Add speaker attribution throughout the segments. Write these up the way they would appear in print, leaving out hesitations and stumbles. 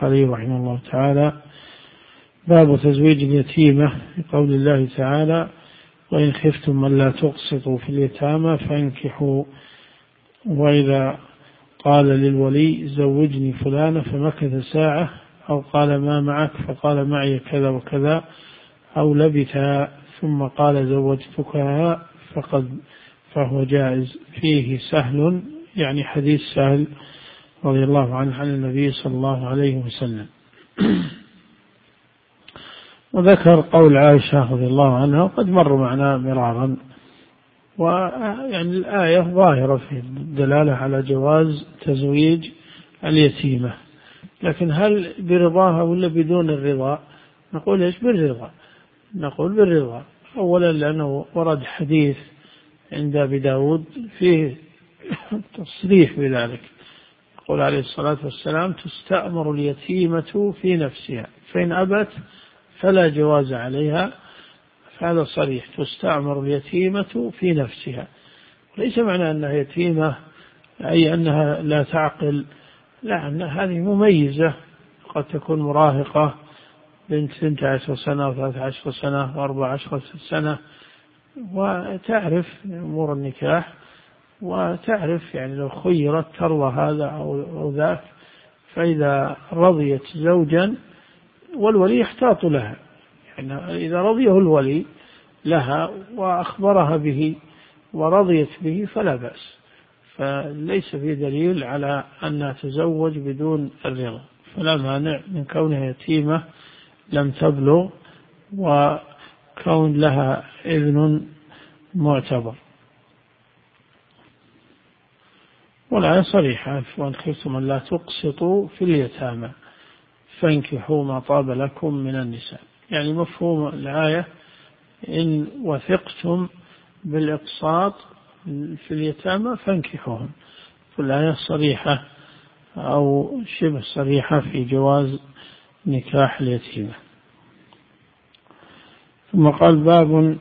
Speaker 1: البخاري رحمه الله تعالى: باب تزويج اليتيمة، بقول الله تعالى: وإن خفتم ألا تقسطوا في اليتامى فانكحوا. وإذا قال للولي: زوجني فلانة، فمكث ساعة، أو قال: ما معك؟ فقال: معي كذا وكذا، أو لبث ثم قال: زوجتكها، فهو جائز. فيه سهل، يعني حديث سهل رضي الله عنه عن النبي صلى الله عليه وسلم. وذكر قول عائشة رضي الله عنها، وقد مر معنا مرارا، ويعني الآية ظاهرة في الدلالة على جواز تزويج اليتيمة، لكن هل برضاها ولا بدون الرضا؟ نقول إيش؟ بالرضا. نقول بالرضا، أولا لأنه ورد حديث عند أبي داود فيه تصريح بذلك، يقول عليه الصلاة والسلام: تستأمر اليتيمة في نفسها، فإن أبت فلا جواز عليها. هذا صريح، تستأمر اليتيمة في نفسها، ليس معنى أنها يتيمة أي أنها لا تعقل، لا، أنها هذه مميزة، قد تكون مراهقة، بنت 12 سنة و13 سنة و14 سنة، وتعرف أمور النكاح، وتعرف يعني لو خيرت ترضى هذا أو ذاك، فإذا رضيت زوجا والولي يحتاط لها، يعني إذا رضيه الولي لها وأخبرها به ورضيت به فلا بأس، فليس في دليل على أن تزوج بدون الرضا، فلا مانع من كونها يتيمة لم تبلغ وكون لها إذن معتبر. والآية صريحة: وإن خفتم ألا تقسطوا في اليتامى فانكحوا ما طاب لكم من النساء. يعني مفهوم الآية: إن وثقتم بالإقساط في اليتامى فانكحوهم. والآية صريحة أو شبه صريحة في جواز نكاح اليتيمة. ثم قال: باب،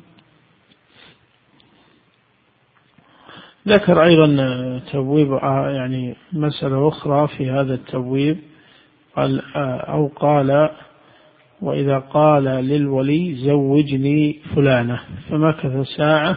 Speaker 1: ذكر أيضا تبويب، يعني مسألة أخرى في هذا التبويب، قال: أو قال: وإذا قال للولي: زوجني فلانة، فمكث ساعة،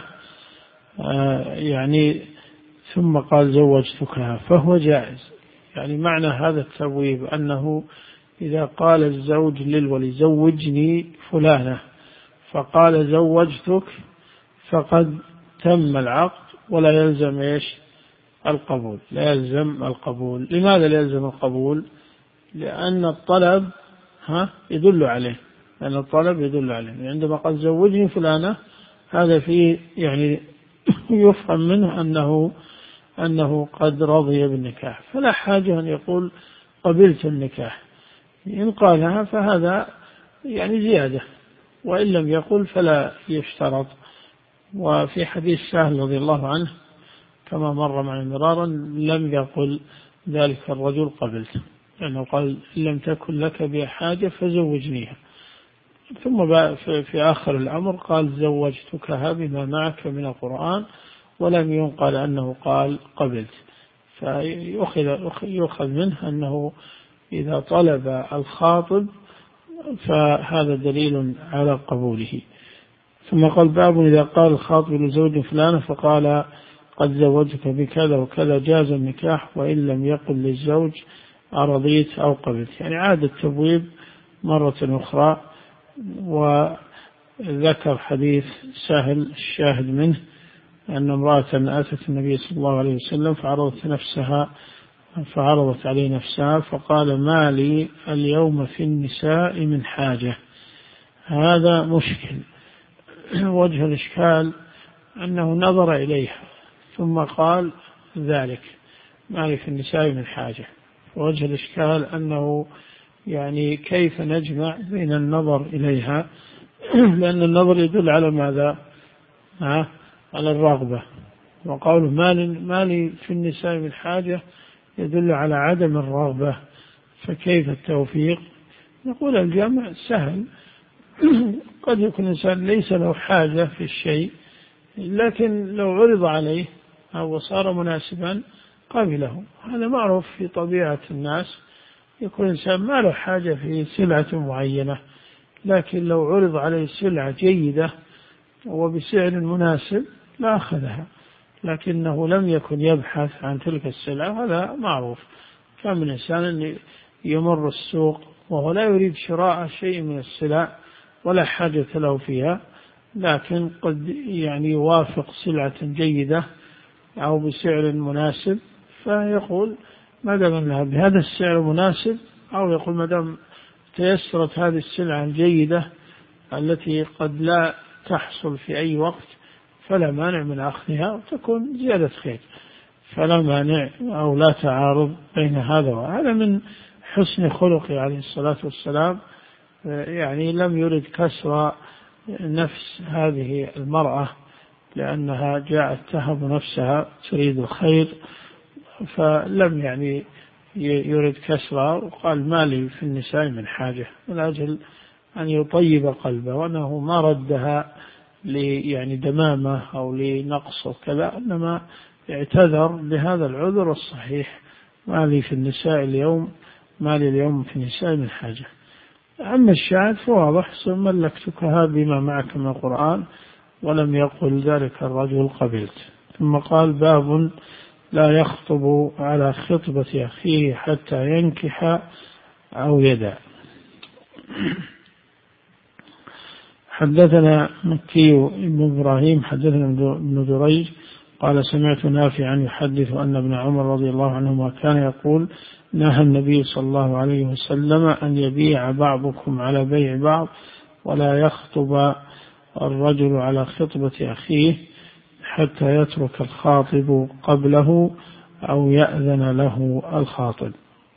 Speaker 1: يعني ثم قال: زوجتكها، فهو جائز. يعني معنى هذا التبويب أنه إذا قال الزوج للولي: زوجني فلانة، فقال: زوجتك، فقد تم العقد ولا يلزم إيش؟ القبول. لا يلزم القبول. لماذا لا يلزم القبول؟ لأن الطلب يدل عليه، لأن الطلب يدل عليه. عندما قال: زوجني فلانة، هذا فيه يعني يفهم منه أنه قد رضي بالنكاح، فلا حاجة أن يقول: قبلت النكاح. إن قالها فهذا يعني زيادة، وإن لم يقل فلا يشترط. وفي حديث سهل رضي الله عنه كما مر معنا مرارا لم يقل ذلك الرجل: قبلت، لأنه قال: إن لم تكن لك بحاجة فزوجنيها. ثم في آخر الأمر قال: زوجتكها بما معك من القرآن، ولم ينقل أنه قال: قبلت. فيؤخذ منه أنه إذا طلب الخاطب فهذا دليل على قبوله. ثم قال: باب، إذا قال الخاطب لزوج فلانة فقال: قد زوجك بكذا وكذا، جاز النكاح وإن لم يقل للزوج: أرضيت أو قبلت. يعني عاد التبويب مرة أخرى، وذكر حديث سهل الشاهد منه أن امرأة أتت النبي صلى الله عليه وسلم فعرضت عليه نفسها، فقال: ما لي اليوم في النساء من حاجة. هذا مشكل. وجه الإشكال أنه نظر إليها ثم قال ذلك: ما لي في النساء من حاجة. وجه الإشكال أنه يعني كيف نجمع بين النظر إليها لأن النظر يدل على ماذا؟ على الرغبة، وقوله ما لي في النساء من حاجة يدل على عدم الرغبة، فكيف التوفيق؟ نقول الجمع سهل. قد يكون الإنسان ليس له حاجة في الشيء، لكن لو عرض عليه أو صار مناسبا قبله. هذا معروف في طبيعة الناس، يكون الإنسان ما له حاجة في سلعة معينة، لكن لو عرض عليه سلعة جيدة وبسعر مناسب لا أخذها، لكنه لم يكن يبحث عن تلك السلعة، هذا معروف. كان من إنسان أن يمر السوق وهو لا يريد شراء شيء من السلع ولا حاجة له فيها، لكن قد يعني يوافق سلعة جيدة أو بسعر مناسب، فيقول ما دام أنها بهذا السعر مناسب، أو يقول ما دام تيسرت هذه السلعة الجيدة التي قد لا تحصل في أي وقت فلا مانع من أخذها وتكون زيادة خير، فلا مانع أو لا تعارض بين هذا وهذا. من حسن خلقه عليه الصلاة والسلام يعني لم يرد كسر نفس هذه المرأة، لأنها جاءت تهب نفسها تريد الخير، فلم يعني يرد كسرها، وقال ما لي في النساء من حاجة، من أجل أن يطيب قلبه، وأنه ما ردها يعني دمامة أو لنقص وكذا، إنما اعتذر بهذا العذر الصحيح: ما لي في النساء اليوم، ما لي اليوم في النساء من حاجة. أما الشاهد فواضح: ملكتكها بما معك من القرآن، ولم يقل ذلك الرجل قبلت. ثم قال: باب لا يخطب على خطبة أخيه حتى ينكح أو يدع. حدثنا مكي بن إبراهيم حدثنا ابن جريج قال: سمعت نافعا يحدث أن ابن عمر رضي الله عنهما كان يقول: نهى النبي صلى الله عليه وسلم أن يبيع بعضكم على بيع بعض، ولا يخطب الرجل على خطبة أخيه حتى يترك الخاطب قبله أو يأذن له الخاطب.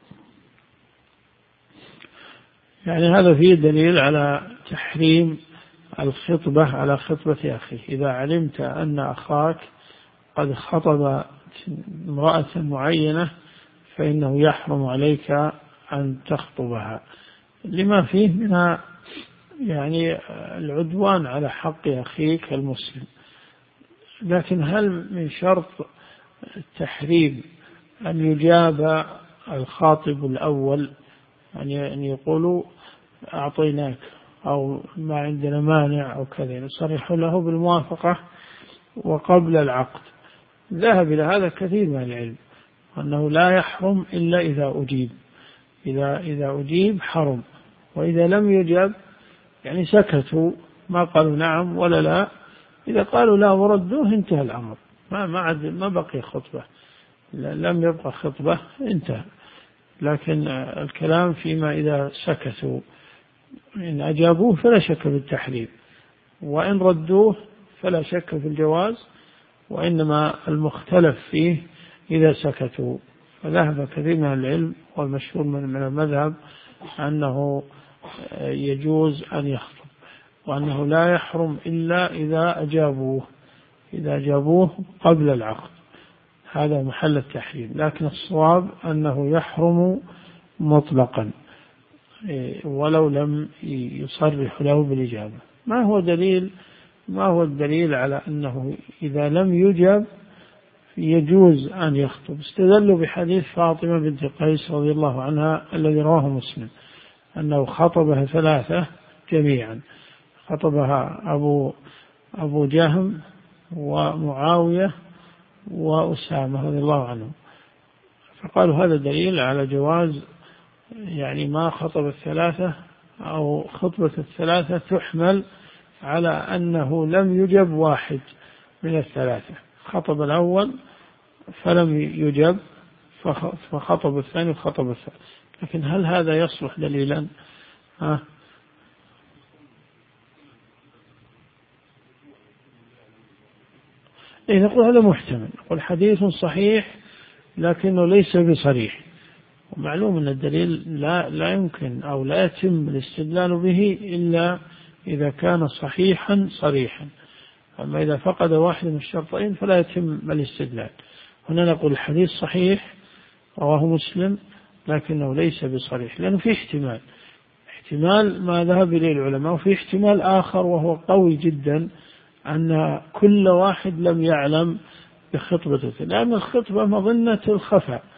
Speaker 1: يعني هذا فيه دليل على تحريم الخطبة على خطبة أخيه. إذا علمت أن أخاك قد خطب امرأة معينة فإنه يحرم عليك أن تخطبها، لما فيه من يعني العدوان على حق أخيك المسلم. لكن هل من شرط التحريم أن يجاب الخاطب الأول، أن يقولوا أعطيناك أو ما عندنا مانع أو كذا، يصرح له بالموافقة وقبل العقد؟ ذهب إلى هذا كثير من العلم، أنه لا يحرم إلا إذا أجيب. إذا أجيب حرم، وإذا لم يجب يعني سكتوا ما قالوا نعم ولا لا، إذا قالوا لا وردوه انتهى الأمر، ما بقي خطبة، لم يبقى خطبة، انتهى. لكن الكلام فيما إذا سكتوا، إن أجابوه فلا شك بالتحريم، وإن ردوه فلا شك في الجواز، وإنما المختلف فيه إذا سكتوا. فذهب كثير من العلم والمشهور من المذهب أنه يجوز أن يخطب، وأنه لا يحرم إلا إذا أجابوه قبل العقد، هذا محل التحريم. لكن الصواب أنه يحرم مطلقا ولو لم يصرح له بالإجابة. ما هو الدليل على أنه إذا لم يجب يجوز أن يخطب؟ استدلوا بحديث فاطمة بنت قيس رضي الله عنها الذي رواه مسلم، أنه خطبها 3 جميعا، خطبها أبو جهم ومعاوية وأسامة رضي الله عنهم، فقالوا هذا دليل على جواز يعني ما خطب 3 أو خطبة 3 تحمل على أنه لم يجب واحد من 3، خطب الأول فلم يجب فخطب الثاني وخطب الثالث. لكن هل هذا يصلح دليلا؟ نقول هذا محتمل، نقول حديث صحيح لكنه ليس بصريح، ومعلوم أن الدليل لا يمكن أو لا يتم الاستدلال به إلا إذا كان صحيحا صريحا، أما إذا فقد واحد من الشرطين فلا يتم الاستدلال. هنا نقول الحديث صحيح رواه مسلم لكنه ليس بصريح، لأنه في احتمال ما ذهب إليه العلماء، وفي احتمال آخر وهو قوي جدا أن كل واحد لم يعلم بخطبته، لأن الخطبة مظنة الخفاء،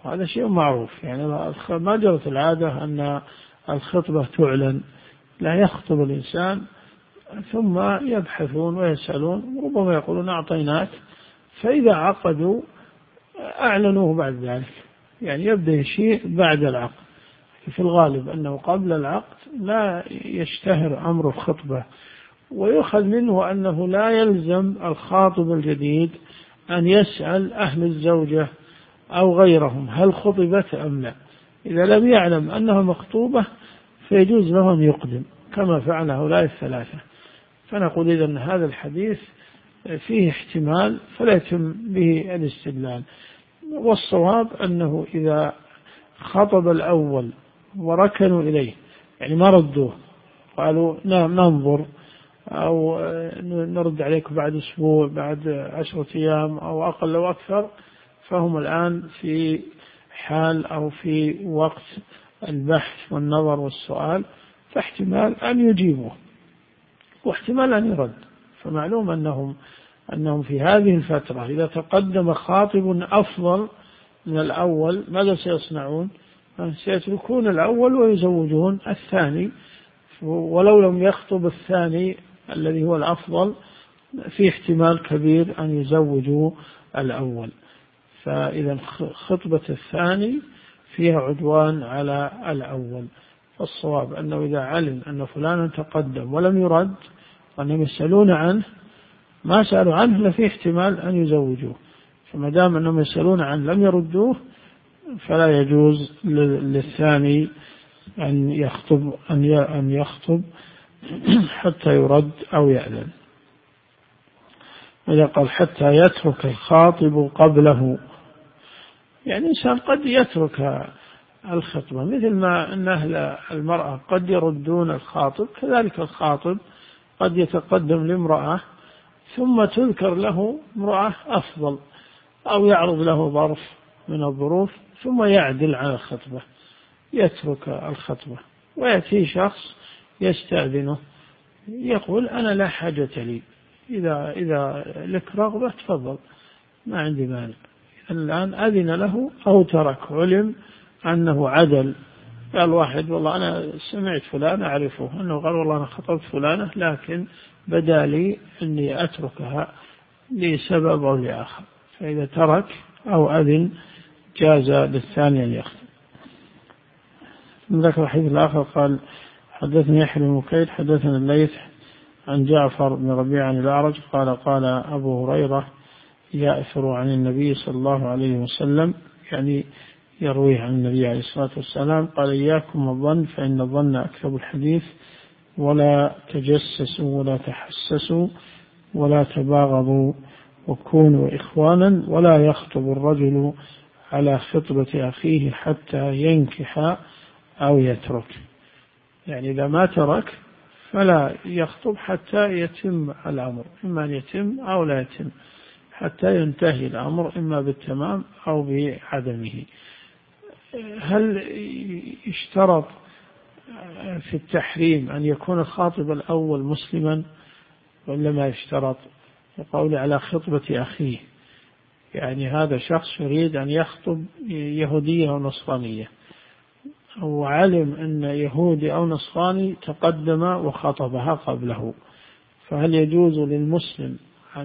Speaker 1: وهذا شيء معروف. يعني ما جرت العادة أن الخطبة تعلن، لا، يخطب الإنسان ثم يبحثون ويسألون، ربما يقولون أعطيناك، فإذا عقدوا أعلنوه بعد ذلك. يعني يبدأ شيء بعد العقد. في الغالب أنه قبل العقد لا يشتهر أمر الخطبة، ويؤخذ منه أنه لا يلزم الخاطب الجديد أن يسأل أهل الزوجة أو غيرهم هل خطبت أم لا. إذا لم يعلم أنها مخطوبة فيجوز له أن يقدم كما فعل هؤلاء الثلاثة. فنقول إذن هذا الحديث فيه احتمال فلا يتم به الاستدلال. والصواب أنه إذا خطب الأول وركنوا إليه، يعني ما ردوه، قالوا ننظر أو نرد عليك بعد أسبوع، بعد 10 أيام أو أقل أو أكثر، فهم الآن في حال أو في وقت البحث والنظر والسؤال، فاحتمال أن يجيبوا واحتمال أن يرد. فمعلوم أنهم في هذه الفترة إذا تقدم خاطب أفضل من الأول ماذا سيصنعون؟ سيتركون الأول ويزوجون الثاني، ولو لم يخطب الثاني الذي هو الأفضل في احتمال كبير أن يزوجوا الأول. فإذا خطبة الثاني فيها عدوان على الأول. فالصواب أنه إذا علم أن فلانا تقدم ولم يرد وأنهم يسألون عنه، ما سألوا عنه لفي احتمال أن يزوجوه، فما دام أنهم يسألون عنه لم يردوه فلا يجوز للثاني أن يخطب حتى يرد أو يأذن. إذا قال حتى يترك الخاطب قبله، يعني إنسان قد يترك الخطبة، مثل ما أن أهل المرأة قد يردون الخاطب، كذلك الخاطب قد يتقدم لامرأة ثم تذكر له امرأة أفضل أو يعرض له ظرف من الظروف ثم يعدل على الخطبة، يترك الخطبة ويأتي شخص يستأذنه يقول أنا لا حاجة لي، إذا لك رغبة تفضل ما عندي مانع. الآن أذن له أو ترك، علم أنه عدل. قال واحد والله أنا سمعت فلان أعرفه أنه قال والله أنا خطبت فلانة لكن بدا لي أني أتركها لسبب أو لآخر، فإذا ترك أو أذن جاز للثاني أن يخطب. من ذكر الحديث الآخر قال حدثني يحيى بن مكيد حدثنا الليث عن جعفر بن ربيعة عن الأعرج قال قال أبو هريرة يأثر عن النبي صلى الله عليه وسلم، يعني يرويه عن النبي عليه الصلاة والسلام، قال إياكم الظن فإن الظن أكذب الحديث، ولا تجسسوا ولا تحسسوا ولا تباغضوا وكونوا إخوانا، ولا يخطب الرجل على خطبة أخيه حتى ينكح أو يترك. يعني إذا ما ترك فلا يخطب حتى يتم الأمر، إما أن يتم أو لا يتم، حتى ينتهي الأمر إما بالتمام أو بعدمه. هل يشترط في التحريم أن يكون الخاطب الأول مسلما ولا ما يشترط؟ يقول على خطبة أخيه، يعني هذا شخص يريد أن يخطب يهودية أو نصرانية، وعلم أن يهودي أو نصراني تقدم وخطبها قبله، فهل يجوز للمسلم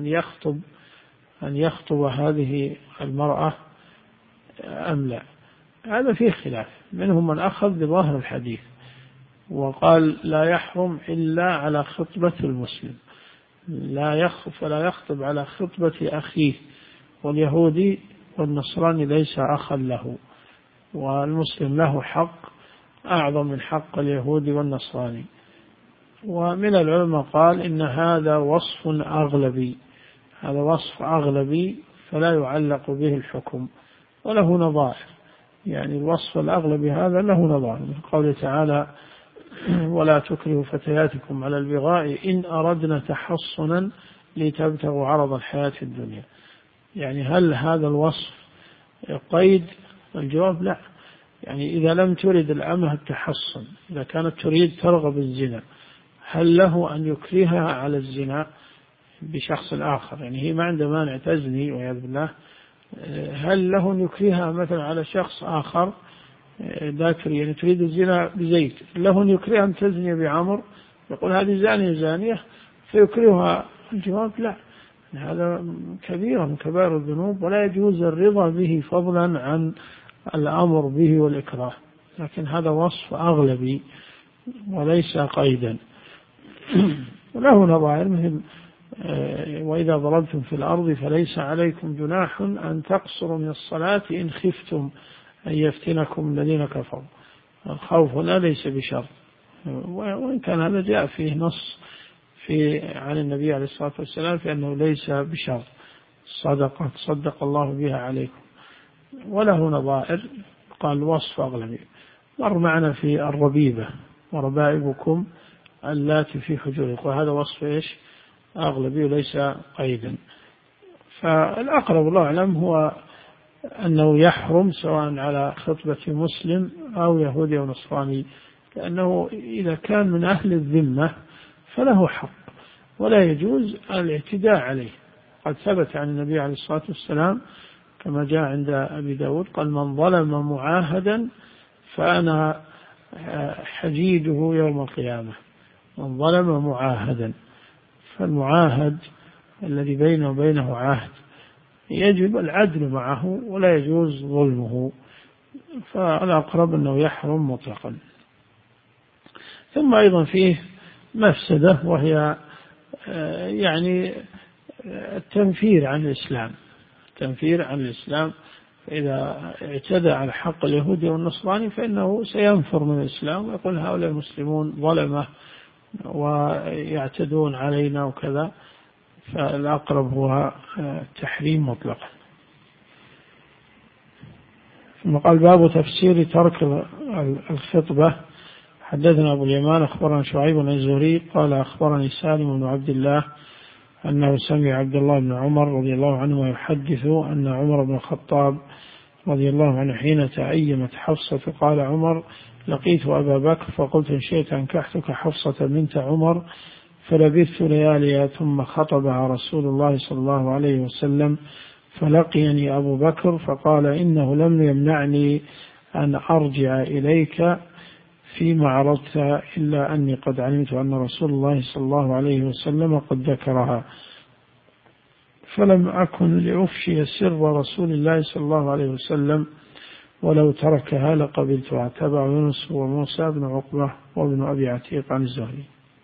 Speaker 1: أن يخطب هذه المرأة أم لا؟ هذا فيه خلاف، منهم من أخذ بظاهر الحديث وقال لا يحرم إلا على خطبة المسلم، فلا يخطب على خطبة أخيه، واليهودي والنصراني ليس أخا له، والمسلم له حق أعظم من حق اليهودي والنصراني. ومن العلماء قال إن هذا وصف أغلبي، هذا وصف أغلبي فلا يعلق به الحكم وله نظائر، يعني الوصف الأغلبي هذا له نظائر، من قوله تعالى ولا تكرهوا فتياتكم على البغاء إن أردنا تحصنا لتبتغوا عرض الحياة الدنيا. يعني هل هذا الوصف قيد؟ الجواب لا. يعني إذا لم ترد الأمة التحصن، إذا كانت تريد ترغب الزنا، هل له أن يكرهها على الزنا بشخص آخر؟ يعني هي ما عنده مانع تزني والعياذ بالله، هل له أن يكرهها مثلا على شخص آخر ذاكر يعني تريد الزنا بزيد، له أن يكرهها أن تزني بعمر، يقول هذه زانية زانية فيكرهها؟ الجواب لا، هذا كبير من كبائر الذنوب ولا يجوز الرضا به فضلا عن الأمر به والإكراه، لكن هذا وصف أغلبي وليس قيدا. وله نظائر مثل وإذا ضربتم في الأرض فليس عليكم جناح أن تقصروا من الصلاة إن خفتم أن يفتنكم الذين كفروا. الخوف هنا ليس بشرط، وإن كان هذا جاء فيه نص عن النبي عليه الصلاة والسلام في أنه ليس بشرط، صدقة صدق الله بها عليكم. وله نظائر قال وصف أغلبي، مر معنا في الربيبة وربائبكم اللاتي في حجوركم، وهذا وصف إيش؟ أغلبي وليس قيدا. فالأقرب الله أعلم هو أنه يحرم سواء على خطبة مسلم أو يهودي أو نصراني، لأنه إذا كان من أهل الذمة فله حق ولا يجوز الاعتداء عليه. قد ثبت عن النبي عليه الصلاة والسلام كما جاء عند أبي داود قال من ظلم معاهدا فأنا حجيجه يوم القيامة. من ظلم معاهدا، فالمعاهد الذي بينه وبينه عهد يجب العدل معه ولا يجوز ظلمه، فالأقرب أنه يحرم مطلقا. ثم أيضا فيه مفسدة وهي يعني التنفير عن الإسلام، التنفير عن الإسلام. فإذا اعتدى على حق اليهودي والنصراني فإنه سينفر من الإسلام ويقول هؤلاء المسلمون ظلمة ويعتدون علينا وكذا، فالأقرب هو تحريم مطلقا. ثم قال باب تفسير ترك الخطبة. حدثنا أبو اليمان أخبرنا شعيب بن الزهري قال أخبرني سالم بن عبد الله أنه سمع عبد الله بن عمر رضي الله عنه يحدث أن عمر بن الخطاب رضي الله عنه حين تأيمت حفصة قال عمر لقيت أبا بكر فقلت إن شئت أنكحتك حفصة بنت عمر، فلبثت ليالي ثم خطبها رسول الله صلى الله عليه وسلم فلقيني أبو بكر فقال إنه لم يمنعني أن أرجع إليك فيما عرضت إلا أني قد علمت أن رسول الله صلى الله عليه وسلم قد ذكرها، فلم أكن لأفشي سر رسول الله صلى الله عليه وسلم ولو تركها لقبلتها. تبع يونس وموسى بن عقبة وابن أبي عتيق عن الزهري.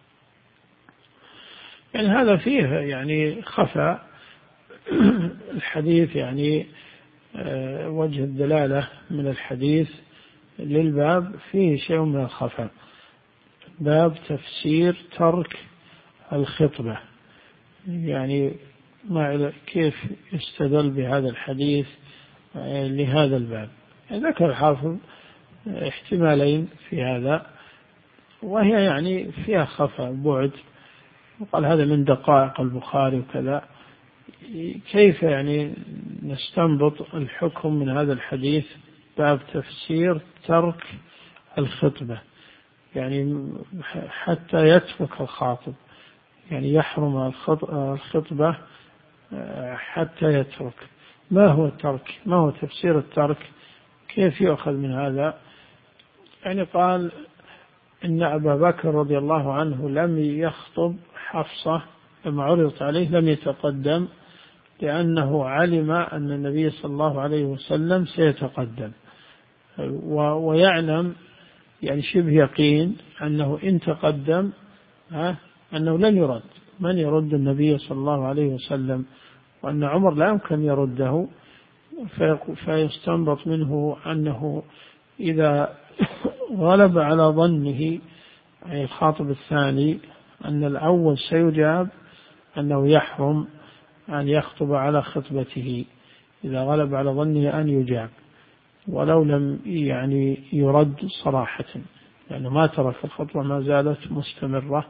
Speaker 1: يعني هذا فيه يعني خفى الحديث، يعني وجه الدلالة من الحديث للباب فيه شيء من الخفى. باب تفسير ترك الخطبة، يعني ما كيف يستدل بهذا الحديث لهذا الباب. ذكر الحافظ احتمالين في هذا، وهي يعني فيها خفى بعد، وقال هذا من دقائق البخاري وكذا. كيف يعني نستنبط الحكم من هذا الحديث؟ باب تفسير ترك الخطبة، يعني حتى يترك الخاطب، يعني يحرم الخطبة حتى يترك. ما هو الترك؟ ما هو تفسير الترك؟ كيف يؤخذ من هذا؟ يعني قال إن أبا بكر رضي الله عنه لم يخطب حفصة لما عرضت عليه، لم يتقدم لأنه علم أن النبي صلى الله عليه وسلم سيتقدم، ويعلم يعني شبه يقين أنه إن تقدم أنه لن يرد، من يرد النبي صلى الله عليه وسلم، وأن عمر لا يمكن يرده. فيستنبط منه أنه إذا غلب على ظنه أي الخاطب الثاني أن الأول سيجاب أنه يحرم أن يخطب على خطبته، إذا غلب على ظنه أن يجاب ولو لم يعني يرد صراحة، لأنه ما ترك الخطبة ما زالت مستمرة.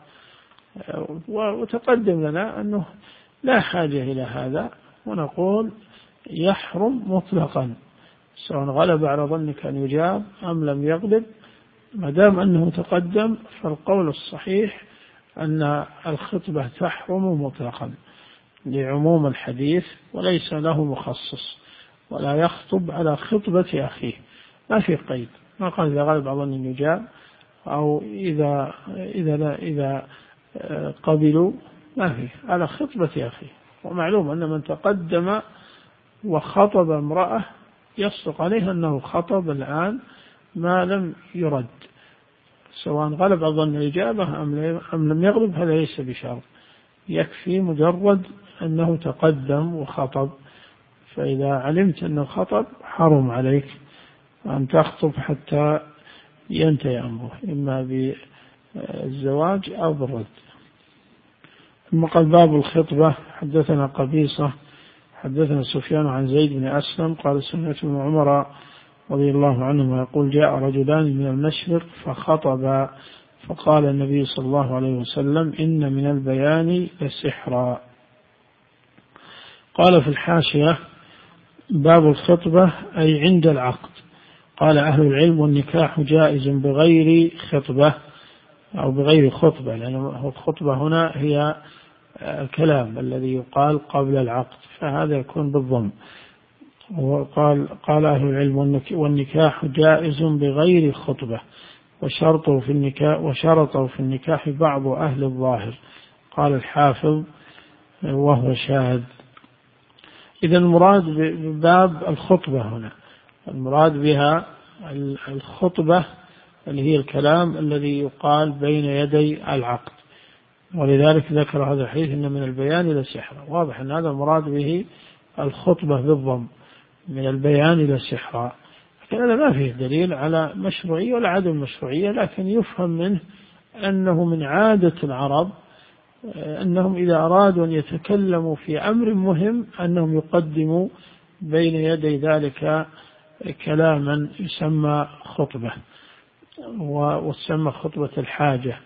Speaker 1: وتقدم لنا أنه لا حاجة إلى هذا، ونقول يحرم مطلقا سواء غلب على ظنك أن يجاب أم لم يغلب، ما دام أنه تقدم فالقول الصحيح أن الخطبة تحرم مطلقا لعموم الحديث وليس له مخصص. ولا يخطب على خطبة أخيه، ما في قيد، ما قال إذا غلب على ظن النجاب أو إذا قبلوا، ما في، على خطبة أخيه. ومعلوم أن من تقدم وخطب امرأة يصدق عليه أنه خطب الآن ما لم يرد، سواء غلب على ظن الإجابة أم لم يغلب، هذا ليس بشرط، يكفي مجرد أنه تقدم وخطب. فإذا علمت أنه خطب حرم عليك أن تخطب حتى ينتهي أمره، إما بالزواج أو بالرد. ثم قال باب الخطبة. حدثنا قبيصة حدثنا سفيان عن زيد بن أسلم قال سمعت ابن عمر رضي الله عنهما يقول جاء رجلان من المشرق فخطبا فقال النبي صلى الله عليه وسلم إن من البيان لسحرا. قال في الحاشية باب الخطبة أي عند العقد. قال أهل العلم والنكاح جائز بغير خطبة أو بغير خطبة، لأن الخطبة هنا هي الكلام الذي يقال قبل العقد، فهذا يكون بالضم. قال أهل العلم والنكاح جائز بغير خطبة، وشرطوا في النكاح بعض أهل الظاهر، قال الحافظ وهو شاذ. إذا المراد بباب الخطبة هنا، المراد بها الخطبة اللي هي الكلام الذي يقال بين يدي العقد، ولذلك ذكر هذا الحديث إن من البيان إلى سحرا. واضح أن هذا المراد به الخطبة بالضم، من البيان إلى سحرا. لكن هذا ما فيه دليل على مشروعية ولا عدم مشروعية، لكن يفهم منه أنه من عادة العرب أنهم إذا أرادوا أن يتكلموا في أمر مهم أنهم يقدموا بين يدي ذلك كلاما يسمى خطبة، وتسمى خطبة الحاجة.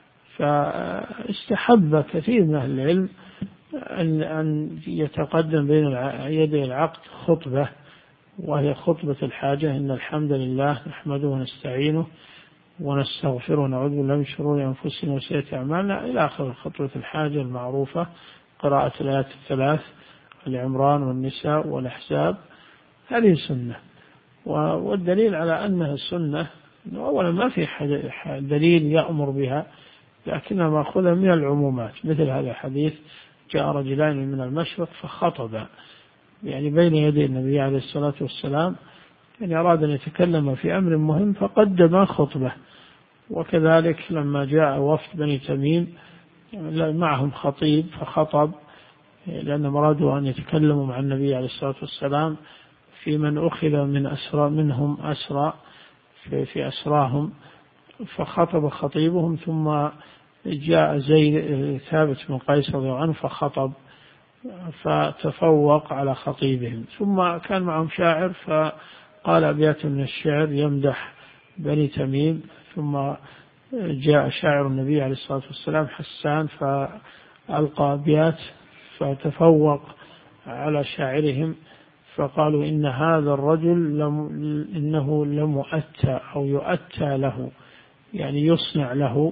Speaker 1: فاستحب كثير من أهل العلم أن يتقدم بين يدي العقد خطبة، وهي خطبة الحاجة: إن الحمد لله نحمده ونستعينه ونستغفره ونعوذ بالله من شرور أنفسنا وسيئات أعمالنا إلى آخر خطبة الحاجة المعروفة، قراءة الآيات الثلاث العمران والنساء والأحزاب. هذه سنة، والدليل على أنها سنة أولا ما في دليل يأمر بها، لكنها مأخوذة من العمومات، مثل هذا الحديث جاء رجلان من المشرق فخطبا، يعني بين يدي النبي عليه الصلاة والسلام، يعني أراد أن يتكلم في أمر مهم فقدم خطبة. وكذلك لما جاء وفد بني تميم معهم خطيب فخطب، لأن مرادوا أن يتكلموا مع النبي عليه الصلاة والسلام في من أخذ منهم أسرى في أسراهم، فخطب خطيبهم. ثم جاء ثابت بن قيس رضي الله عنه فخطب، فتفوق على خطيبهم. ثم كان معهم شاعر فقال أبيات من الشعر يمدح بني تميم. ثم جاء شاعر النبي عليه الصلاة والسلام حسان فألقى أبيات فتفوق على شاعرهم، فقالوا إن هذا الرجل إنه لمؤتى أو يؤتى له، يعني يصنع له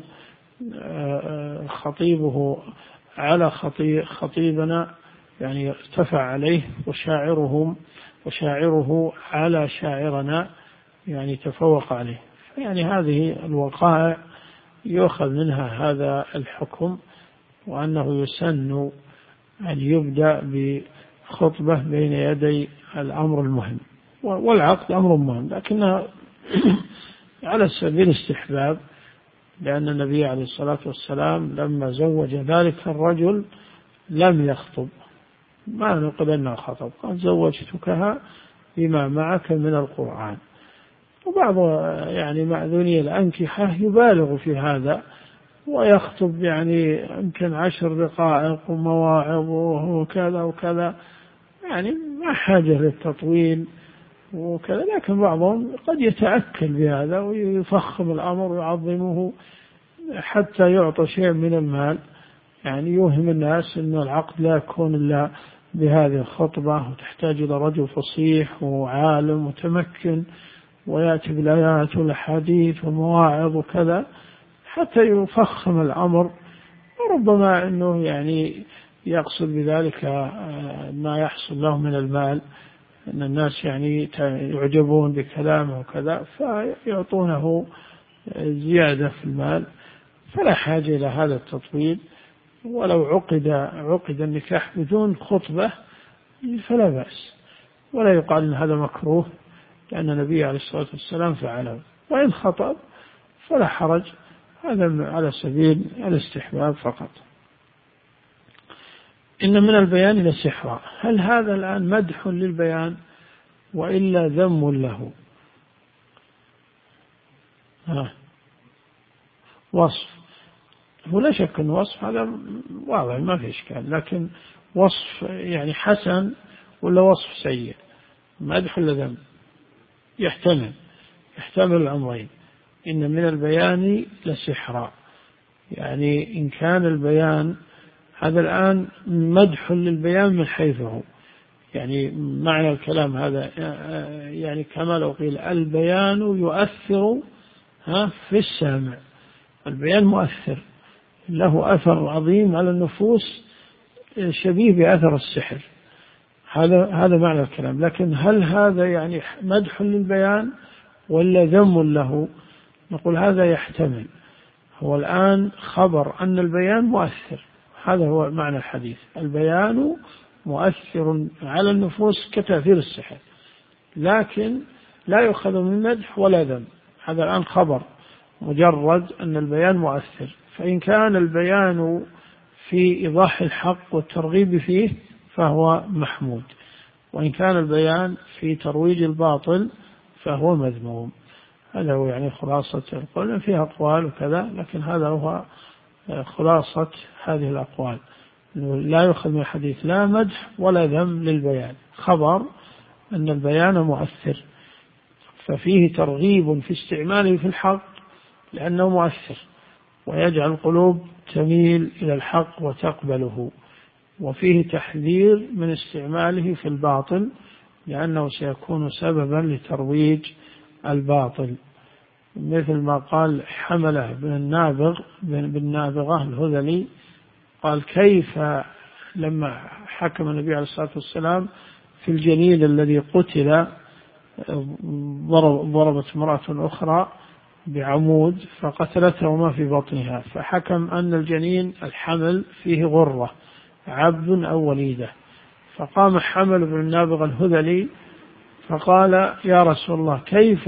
Speaker 1: خطيبه على خطيبنا، يعني ارتفع عليه، وشاعره على شاعرنا، يعني تفوق عليه. يعني هذه الوقائع يؤخذ منها هذا الحكم، وأنه يسن أن يبدأ بخطبة بين يدي الأمر المهم، والعقد أمر مهم لكنها على سبيل الاستحباب، لأن النبي عليه الصلاة والسلام لما زوج ذلك الرجل لم يخطب، ما نقول أنه خطب، قال زوجتكها بما معك من القرآن. وبعض يعني معذوني الأنكحة يبالغ في هذا ويخطب يعني يمكن 10 دقائق ومواعظ وكذا وكذا، يعني ما حاجة للتطويل وكذا. لكن بعضهم قد يتأكل بهذا ويفخم الأمر ويعظمه حتى يعطى شيء من المال، يعني يوهم الناس أن العقد لا يكون إلا بهذه الخطبة، وتحتاج إلى رجل فصيح وعالم متمكن ويأتي بالآيات والأحاديث والمواعظ وكذا حتى يفخم الأمر. وربما أنه يعني يقصد بذلك ما يحصل له من المال، أن الناس يعني يعجبون بكلامه وكذا فيعطونه زيادة في المال، فلا حاجة إلى هذا التطويل. ولو عقد النكاح بدون خطبة فلا بأس، ولا يقال أن هذا مكروه لأن النبي عليه الصلاة والسلام فعله. وإن خطب فلا حرج، هذا على سبيل الاستحباب فقط. إن من البيان لسحرا، هل هذا الآن مدح للبيان وإلا ذم له؟ وصف، ولا شك أن وصف هذا واضح ما في إشكال، لكن وصف يعني حسن ولا وصف سيء، مدح ولا ذم؟ يحتمل الأمرين. إن من البيان لسحرا، يعني إن كان البيان هذا الآن مدح للبيان من حيث هو، يعني معنى الكلام هذا يعني كما لو قيل البيان يؤثر في السامع، البيان مؤثر له أثر عظيم على النفوس شبيه بأثر السحر، هذا معنى الكلام. لكن هل هذا يعني مدح للبيان ولا ذم له؟ نقول هذا يحتمل. هو الآن خبر أن البيان مؤثر، هذا هو معنى الحديث، البيان مؤثر على النفوس كتأثير السحر، لكن لا يؤخذ من مدح ولا ذم. هذا الآن خبر مجرد أن البيان مؤثر، فإن كان البيان في إيضاح الحق والترغيب فيه فهو محمود، وإن كان البيان في ترويج الباطل فهو مذموم. هذا هو يعني خلاصة القول، فيها أقوال وكذا، لكن هذا هو خلاصة هذه الأقوال، لا يؤخذ من الحديث لا مدح ولا ذم للبيان، خبر أن البيان مؤثر ففيه ترغيب في استعماله في الحق لأنه مؤثر ويجعل القلوب تميل إلى الحق وتقبله، وفيه تحذير من استعماله في الباطل لأنه سيكون سببا لترويج الباطل، مثل ما قال حملة بن نابغة الهذلي، قال كيف لما حكم النبي عليه الصلاة والسلام في الجنين الذي قتل ضربت امرأة أخرى بعمود فقتلته وما في بطنها، فحكم أن الجنين الحمل فيه غرة عبد أو وليدة، فقام حمل بن نابغة الهذلي فقال يا رسول الله كيف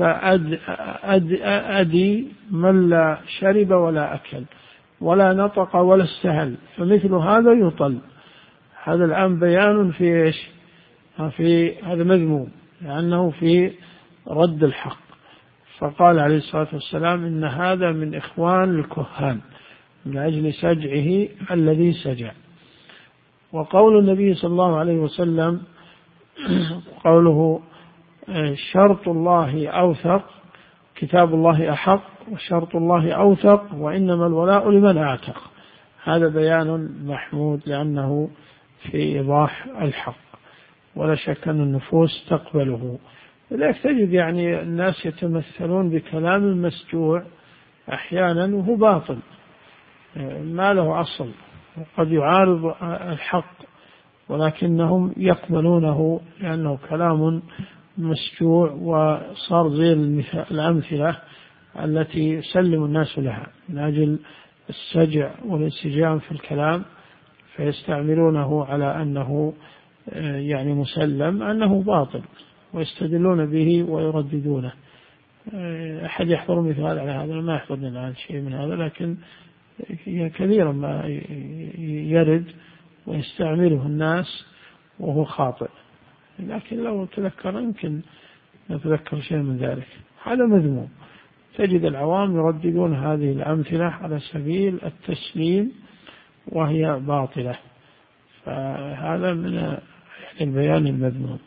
Speaker 1: أدي من لا شرب ولا أكل ولا نطق ولا استهل، فمثل هذا يطل. هذا الآن بيان في إيش؟ في هذا مذموم لأنه في رد الحق، فقال عليه الصلاة والسلام إن هذا من إخوان الكهان من أجل سجعه الذي سجع. وقول النبي صلى الله عليه وسلم قوله شرط الله أوثق كتاب الله أحق وشرط الله أوثق وإنما الولاء لمن أعتق، هذا بيان محمود لأنه في إيضاح الحق، ولا شك أن النفوس تقبله. لذلك تجد يعني الناس يتمثلون بكلام مسجوع أحيانا وهو باطل ما له أصل وقد يعارض الحق، ولكنهم يقبلونه لأنه كلام مسجوع وصار زي الأمثلة التي يسلم الناس لها من أجل السجع والانسجام في الكلام، فيستعملونه على أنه يعني مسلم أنه باطل ويستدلون به ويرددونه. أحد يحضر مثل هذا على هذا؟ ما يحضرني الآن شيء من هذا، لكن كثيرا ما يرد ويستعمله الناس وهو خاطئ، لكن لو تذكر يمكن نتذكر شيء من ذلك. هذا مذموم، تجد العوام يرددون هذه الأمثلة على سبيل التسليم وهي باطلة، فهذا من البيان المذموم.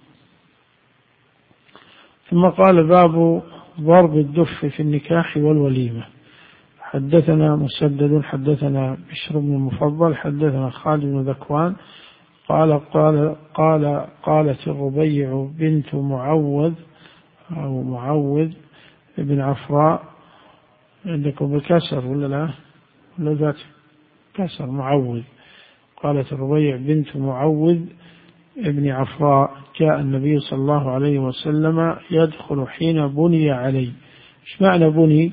Speaker 1: ثم قال باب ضرب الدف في النكاح والوليمة. حدثنا مسدد حدثنا بشر بن المفضل حدثنا خالد بن ذكوان قالت الربيع بنت معوذ أو معوذ ابن عفراء، عندكم بكسر ولا لا؟ ولا ذات كسر معوذ. قالت الربيع بنت معوذ ابن عفراء جاء النبي صلى الله عليه وسلم يدخل حين بني عليه. ايش معنى بني؟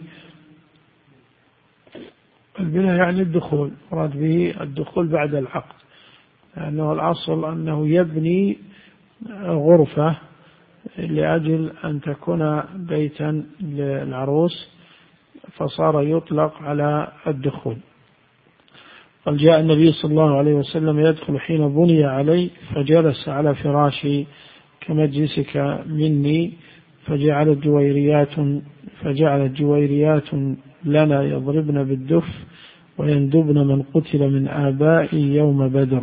Speaker 1: البناء يعني الدخول، مراد به الدخول بعد العقد، لأنه الأصل أنه يبني غرفة لأجل أن تكون بيتا للعروس، فصار يطلق على الدخول. قال جاء النبي صلى الله عليه وسلم يدخل حين بني عليه، فجلس على فراشي كمجلسك مني، فجعلت جويريات لنا يضربن بالدف ويندبن من قتل من آبائي يوم بدر.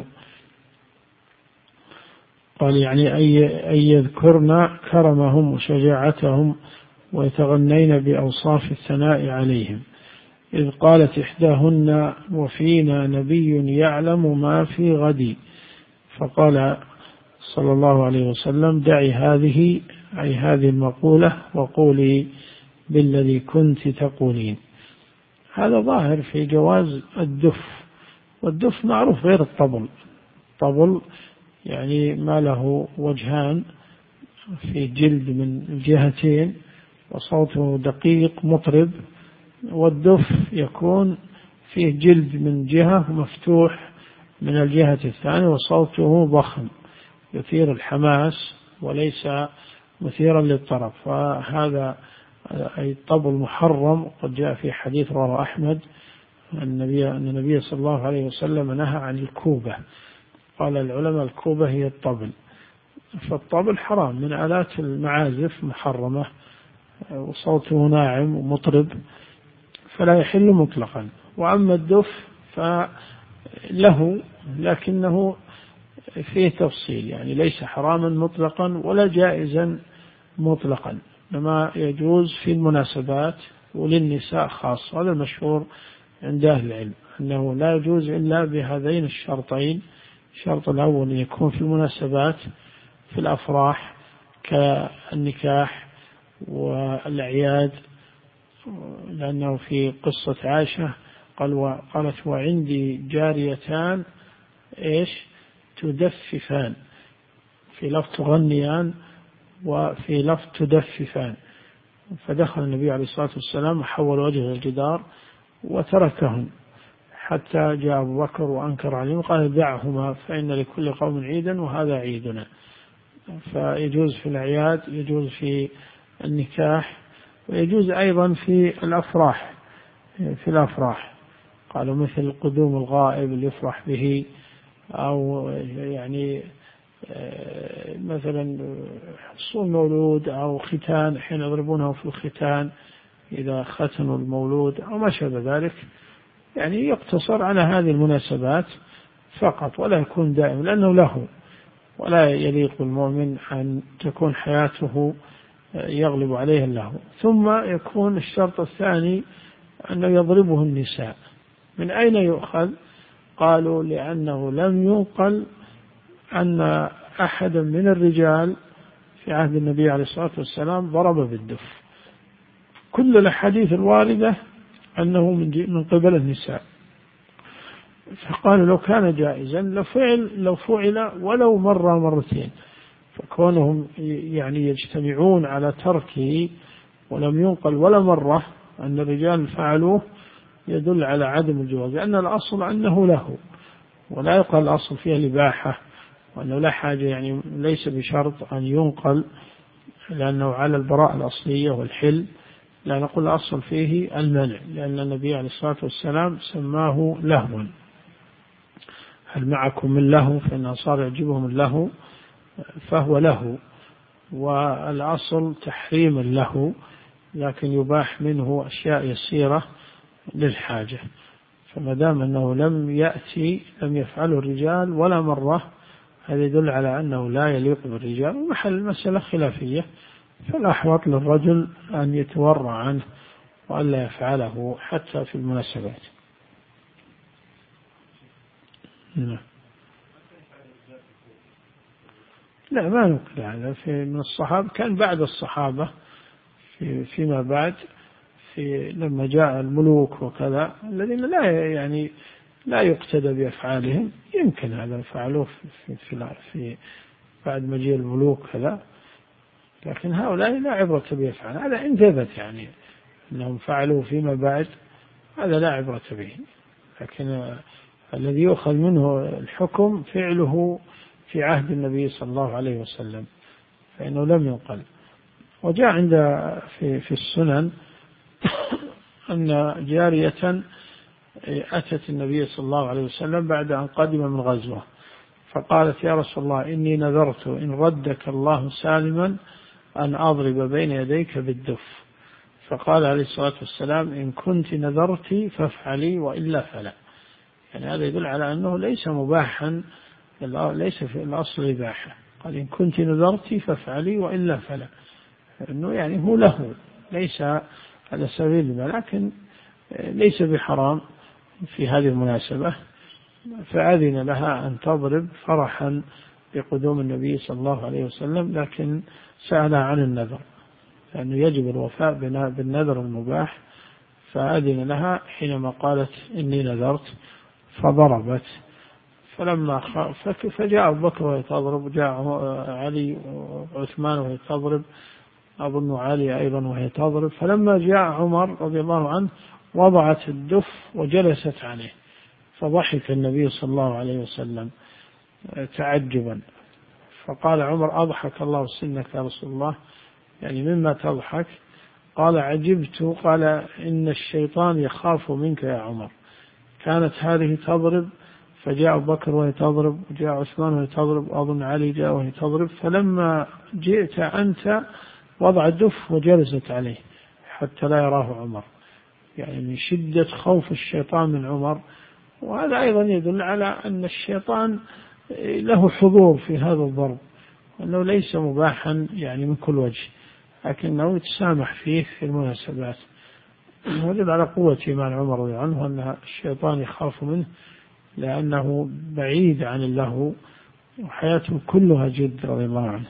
Speaker 1: قال يعني أي يذكرن كرمهم وشجاعتهم ويتغنين بأوصاف الثناء عليهم. إذ قالت إحداهن وفينا نبي يعلم ما في غد، فقال صلى الله عليه وسلم دعي هذه، أي هذه المقولة، وقولي بالذي كنت تقولين. هذا ظاهر في جواز الدف، والدف معروف غير الطبل. الطبل يعني ما له وجهان في جلد من الجهتين وصوته دقيق مطرب، والدف يكون فيه جلد من جهة مفتوح من الجهة الثانية وصوته ضخم يثير الحماس وليس مثيرا للطرب، فهذا أي الطبل محرم. قد جاء في حديث رواه أحمد أن النبي صلى الله عليه وسلم نهى عن الكوبة. قال العلماء الكوبة هي الطبل، فالطبل حرام من آلات المعازف محرمة وصوته ناعم ومطرب فلا يحل مطلقا. وأما الدف فله لكنه فيه تفصيل، يعني ليس حراما مطلقا ولا جائزا مطلقا، لما يجوز في المناسبات وللنساء خاصة. هذا المشهور عند أهل العلم أنه لا يجوز إلا بهذين الشرطين. الشرط الأول يكون في المناسبات في الأفراح كالنكاح والأعياد، لأنه في قصة عائشة قالت وعندي جاريتان تدففان، في لفظ تغنيان وفي لفظ تدففان. فدخل النبي عليه الصلاة والسلام وحول وجهه الجدار وتركهم حتى جاء أبو بكر وأنكر عليهم قال دعهما فإن لكل قوم عيدا وهذا عيدنا. فيجوز في الأعياد، يجوز في النكاح، ويجوز أيضا في الأفراح. قالوا مثل قدوم الغائب اللي يفرح به، أو يعني مثلا حصول مولود أو ختان، حين يضربونه في الختان إذا ختنوا المولود أو ما شابه ذلك. يعني يقتصر على هذه المناسبات فقط ولا يكون دائم، لأنه له ولا يليق بالمؤمن أن تكون حياته يغلب عليه اللهو. ثم يكون الشرط الثاني أنه يضربه النساء. من أين يؤخذ؟ قالوا لأنه لم ينقل أن أحدا من الرجال في عهد النبي عليه الصلاة والسلام ضرب بالدف. كل الأحاديث الواردة أنه من قبل النساء. فقالوا لو كان جائزا لو فعل ولو مرة مرتين، فكونهم يعني يجتمعون على تركه ولم ينقل ولا مرة أن الرجال فعلوه يدل على عدم الجواز، لأن الأصل أنه له، ولا يقال الأصل فيها الإباحة وأنه لا حاجة، يعني ليس بشرط أن ينقل لأنه على البراءة الأصلية والحل. لا نقول الأصل فيه المنع، لأن النبي عليه الصلاة والسلام سماه لهوا. هل معكم من لهو؟ فإن صار يعجبهم اللهو فهو له، والأصل تحريم اللهو، لكن يباح منه أشياء يسيرة للحاجة. فما دام أنه لم يفعله الرجال ولا مرة، هذا يدل على أنه لا يليق بالرجال، ومحل المسألة خلافية، فالأحوط للرجل أن يتورع عنه وألا يفعله حتى في المناسبات. لا ما نقل هذا من الصحابة، كان بعد الصحابة فيما بعد لما جاء الملوك وكذا الذين لا يقتدى بأفعالهم، يمكن هذا فعلوه في بعد مجيء الملوك كذا، لكن هؤلاء لا عبرة بيفعل هذا إن ثبت يعني أنهم فعلوا فيما بعد، هذا لا عبرة به. لكن الذي يؤخذ منه الحكم فعله في عهد النبي صلى الله عليه وسلم، فإنه لم ينقل. وجاء عند في السنن أن جارية أتت النبي صلى الله عليه وسلم بعد أن قدم من غزوة، فقالت يا رسول الله إني نذرت إن ردك الله سالما أن أضرب بين يديك بالدف، فقال عليه الصلاة والسلام إن كنت نذرت فافعلي وإلا فلا. يعني هذا يدل على أنه ليس مباحا، ليس في الأصل إباحة. قال إن كنت نذرت فافعلي وإلا فلا، أنه يعني هو له ليس على سبيل ما، لكن ليس بحرام في هذه المناسبة. فأذن لها أن تضرب فرحا بقدوم النبي صلى الله عليه وسلم، لكن سألها عن النذر لأنه يجب الوفاء بالنذر المباح، فأذن لها حينما قالت إني نذرت فضربت. فلما فجاء أبو بكر وهي تضرب، جاء علي وعثمان وهي تضرب، أظن علي أيضا وهي تضرب. فلما جاء عمر رضي الله عنه وضعت الدف وجلست عليه، فضحك النبي صلى الله عليه وسلم تعجبا، فقال عمر أضحك الله سنك يا رسول الله، يعني مما تضحك؟ قال عجبت، قال إن الشيطان يخاف منك يا عمر. كانت هذه تضرب فجاء أبو بكر وهي تضرب، وجاء عثمان وهي تضرب، أظن علي جاء وهي تضرب، فلما جئت أنت وضع الدف وجلست عليه حتى لا يراه عمر، يعني من شدة خوف الشيطان من عمر. وهذا أيضا يدل على أن الشيطان له حضور في هذا الضرب، وأنه ليس مباحا يعني من كل وجه، لكنه يتسامح فيه في المناسبات. ودل على قوة إيمان عمر رضي الله عنه أن الشيطان يخاف منه، لأنه بعيد عن الله وحياته كلها جد رضي الله عنه.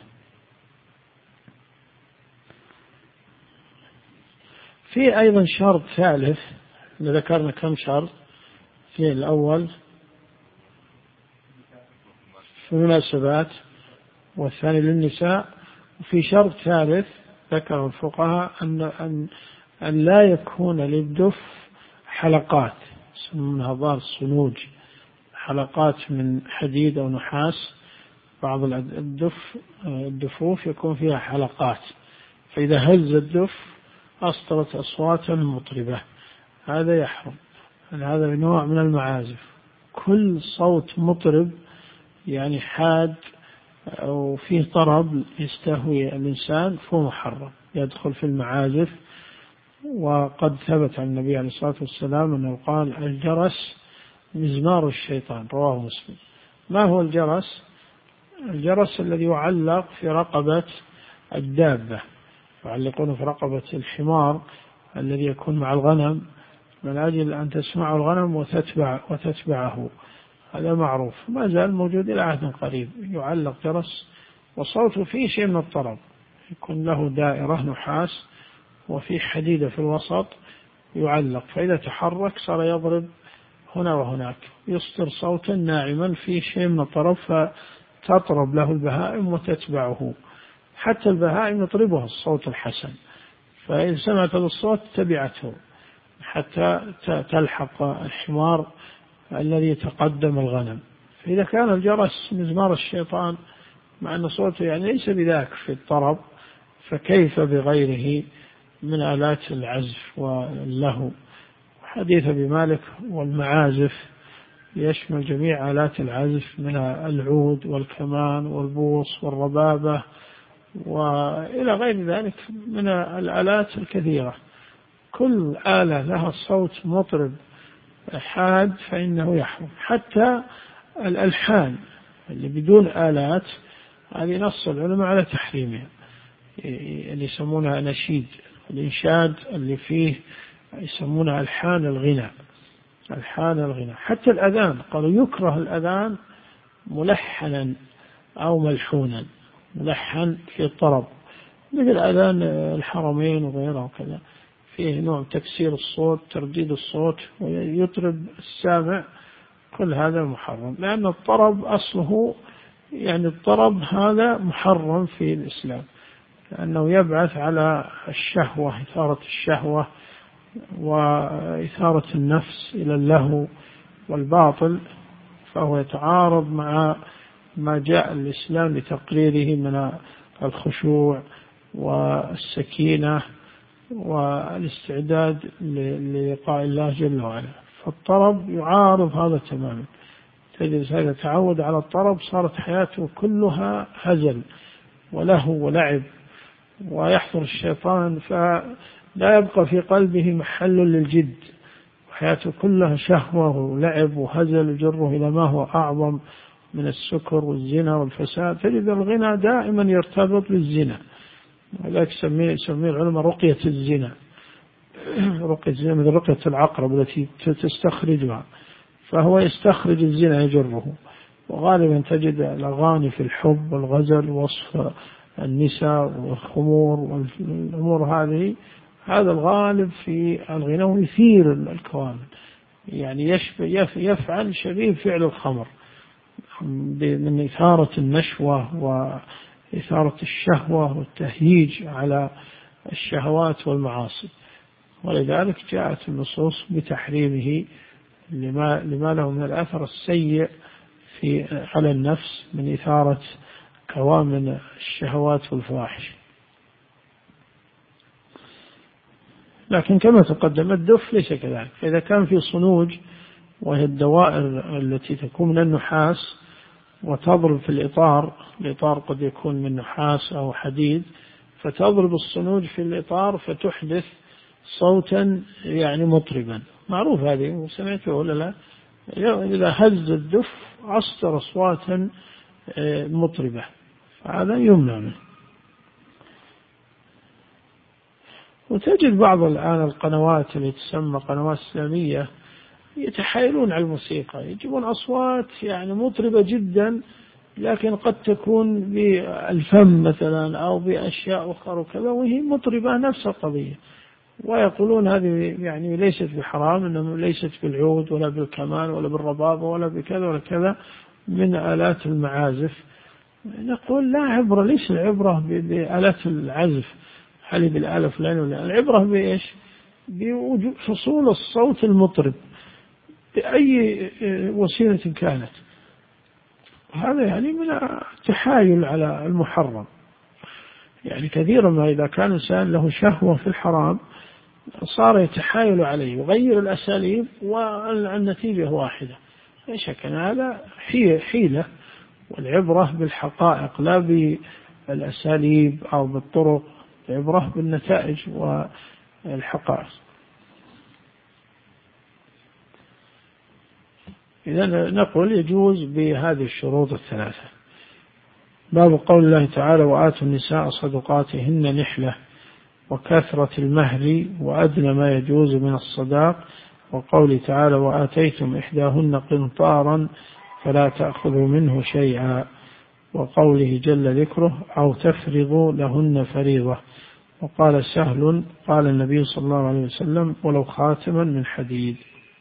Speaker 1: في أيضا شرط ثالث، ذكرنا كم شرط؟ في الأول في المناسبات، والثاني للنساء، وفي شرط ثالث ذكر الفقهاء أن لا يكون للدف حلقات، يسمونها ظهر الصنوج، حلقات من حديد أو نحاس. بعض الدفوف يكون فيها حلقات، فإذا هز الدف أصدرت أصواتا مطربة، هذا يحرم. هذا نوع من المعازف، كل صوت مطرب يعني حاد أو فيه طرب يستهوي الإنسان فهو محرم، يدخل في المعازف. وقد ثبت عن النبي عليه الصلاة والسلام أنه قال الجرس مزمار الشيطان، رواه مسلم. ما هو الجرس؟ الجرس الذي يعلق في رقبة الدابة، يعلقونه في رقبة الحمار الذي يكون مع الغنم من أجل أن تسمع الغنم وتتبعه، هذا معروف، ما زال موجود إلى عهد قريب. يعلق جرس وصوته فيه شيء من الطرب، يكون له دائرة نحاس وفي حديدة في الوسط يعلق، فإذا تحرك صار يضرب هنا وهناك، يصدر صوتا ناعما فيه شيء من الطرب، فتطرب له البهائم وتتبعه، حتى البهائم يطربها الصوت الحسن، فإن سمعت بالصوت تبعته حتى تلحق الحمار الذي يتقدم الغنم. فإذا كان الجرس مزمار الشيطان مع أن صوته يعني ليس بذاك في الطرب، فكيف بغيره من آلات العزف واللهو؟ حديث أبي مالك والمعازف يشمل جميع آلات العزف من العود والكمان والبوص والربابة وإلى غير ذلك من الآلات الكثيرة. كل آلة لها صوت مطرب حاد فإنه يحرم. حتى الألحان اللي بدون آلات هذه نص العلماء على تحريمها، اللي يسمونها نشيد، الإنشاد اللي فيه يسمونها ألحان الغنى. ألحان الغنى حتى الأذان قالوا يكره الأذان ملحنا أو ملحونا، ملحن في الطرب مثل أذان الحرمين وغيره كذا، فيه نوع تكسير الصوت، ترديد الصوت ويطرب السامع، كل هذا محرم، لأن الطرب أصله يعني الطرب هذا محرم في الإسلام، لأنه يبعث على الشهوة، إثارة الشهوة وإثارة النفس إلى اللهو والباطل، فهو يتعارض مع ما جاء الإسلام لتقريره من الخشوع والسكينة والاستعداد للقاء الله جل وعلا. فالطرب يعارض هذا تماما. تجد هذا تعود على الطرب صارت حياته كلها هزل ولهو ولعب، ويحضر الشيطان فلا يبقى في قلبه محل للجد، وحياته كلها شهوة ولعب وهزل يجره إلى ما هو أعظم من السكر والزنا والفساد. تجد الغنى دائما يرتبط بالزنا، ولذلك يسميه العلماء رقية الزنا، رقية الزنا مثل رقية العقرب التي تستخرجها، فهو يستخرج الزنا يجره. وغالبا تجد الأغاني في الحب والغزل وصف النساء والخمور والأمور هذه، هذا الغالب في الغنى ويثير الكوامن، يعني يفعل شبيه فعل الخمر من إثارة النشوة وإثارة الشهوة والتهييج على الشهوات والمعاصي. ولذلك جاءت النصوص بتحريمه لما له من الأثر السيء على النفس من إثارة كوامن الشهوات والفواحش. لكن كما تقدم الدف ليس كذلك، فإذا كان في صنوج وهي الدوائر التي تكون من النحاس وتضرب في الإطار قد يكون من نحاس أو حديد، فتضرب الصنوج في الإطار فتحدث صوتا يعني مطربا، معروف هذه سمعته ولا لا؟ إذا هز الدف أصدر أصواتا مطربة، فهذا يمنع منه. وتجد بعض الآن القنوات التي تسمى قنوات إسلامية يتحايلون على الموسيقى، يجيبون أصوات يعني مطربة جدا، لكن قد تكون بالفم مثلا أو بأشياء أخرى وكذا، وهي مطربة نفس القضية، ويقولون هذه يعني ليست بحرام، إنما ليست بالعود ولا بالكمان ولا بالربابة ولا بكذا ولا كذا من آلات المعازف. نقول لا عبرة، ليس العبرة بآلات العزف هل بالآلة فلان ولا، العبرة بإيش؟ بوجود حصول الصوت المطرب بأي وسيلة كانت. هذا يعني من التحايل على المحرم. يعني كثيرا ما إذا كان إنسان له شهوة في الحرام صار يتحايل عليه يغير الأساليب والنتيجة واحدة. لا شك أن هذا حيلة، والعبرة بالحقائق لا بالأساليب أو بالطرق، العبرة بالنتائج والحقائق. إذا نقول يجوز بهذه الشروط الثلاثة. باب قول الله تعالى وآتوا النساء صدقاتهن نحلة، وكثرة المهر وأدنى ما يجوز من الصداق، وقول تعالى وآتيتم إحداهن قنطارا فلا تأخذوا منه شيئا، وقوله جل ذكره أو تفرضوا لهن فريضة. وقال سهل قال النبي صلى الله عليه وسلم ولو خاتما من حديد.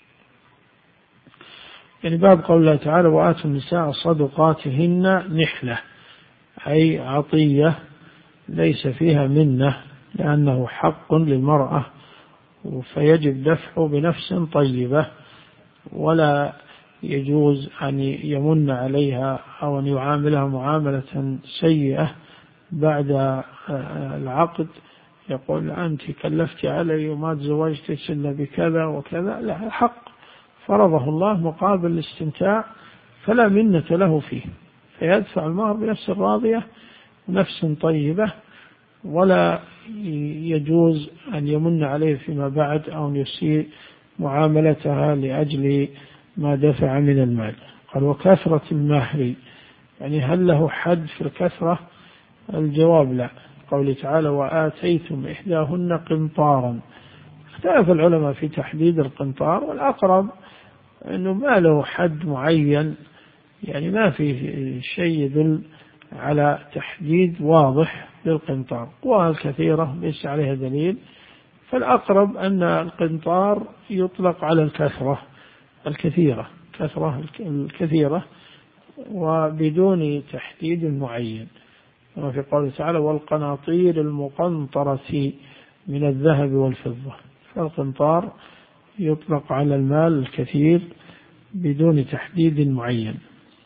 Speaker 1: يعني باب قول الله تعالى وآتوا النساء صدقاتهن نحلة، أي عطية ليس فيها منة، لأنه حق للمرأة فيجب دفعه بنفس طيبة، ولا يجوز أن يمن عليها أو أن يعاملها معاملة سيئة بعد العقد، يقول أنت كلفت علي وما تزوجتك إلا بكذا وكذا. لا، حق فرضه الله مقابل الاستمتاع فلا منة له فيه، فيدفع المهر بنفس راضية ونفس طيبة، ولا يجوز أن يمن عليه فيما بعد أو أن يسيء معاملتها لأجل ما دفع من المال. قال وكثرة المهر، يعني هل له حد في الكثرة؟ الجواب لا. قوله تعالى وآتيتم إحداهن قنطارا، اختلف العلماء في تحديد القنطار، والأقرب أنه ما له حد معين، يعني ما في شيء يدل على تحديد واضح للقنطار، والكثيرة ليس عليها دليل، فالأقرب أن القنطار يطلق على الكثرة الكثيرة، كثرة الكثيرة، وبدون تحديد معين، كما في قوله تعالى والقناطير المقنطرة من الذهب والفضة. فالقنطار يطلق على المال الكثير بدون تحديد معين.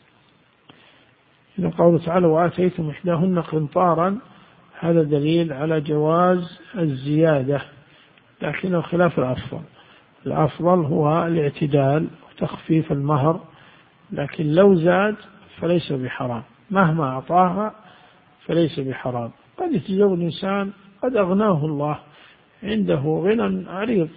Speaker 1: إذا قوله تعالى وآتيتم إحداهن قنطارا، هذا دليل على جواز الزيادة، لكنه خلاف الأفضل. الأفضل هو الاعتدال وتخفيف المهر، لكن لو زاد فليس بحرام، مهما أعطاها فليس بحرام. قد يتزوج إنسان قد أغناه الله، عنده غنى عريض،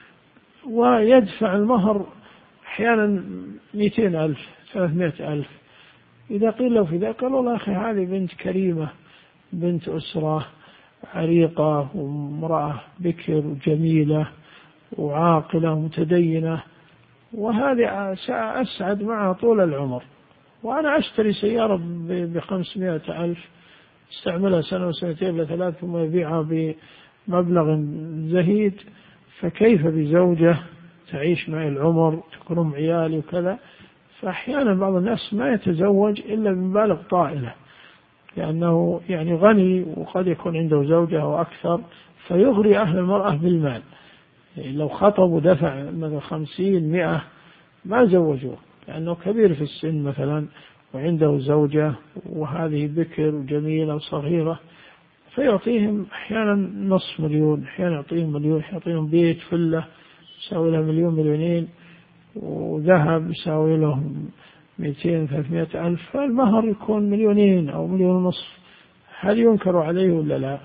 Speaker 1: ويدفع المهر أحيانا 200,000 300,000. إذا قيل له في ذلك قال والله أخي هذه بنت كريمة، بنت أسرة عريقة وامرأة بكر جميلة وعاقلة متدينة، وهذه أسعد معها طول العمر، وأنا أشتري سيارة ب500,000 استعملها سنة وسنتين ولا ثلاث ثم يبيعها بمبلغ زهيد، فكيف بزوجة تعيش معي العمر تكرم عيالي وكذا. فأحيانا بعض الناس ما يتزوج إلا بمبالغ طائلة، لأنه يعني غني وقد يكون عنده زوجة أو أكثر، فيغري أهل المرأة بالمال. لو خطب ودفع مثلا 50 100 ما زوجوه، لأنه كبير في السن مثلا وعنده زوجة وهذه بكر وجميلة وصغيرة، فيعطيهم أحيانا 500,000، أحيانا يعطيهم 1,000,000، يعطيهم بيت فلة يساوي له 1,000,000 2,000,000، وذهب يساوي له 200 300 ألف، فالمهر يكون 2,000,000 أو 1,500,000. هل ينكر عليه ولا لا؟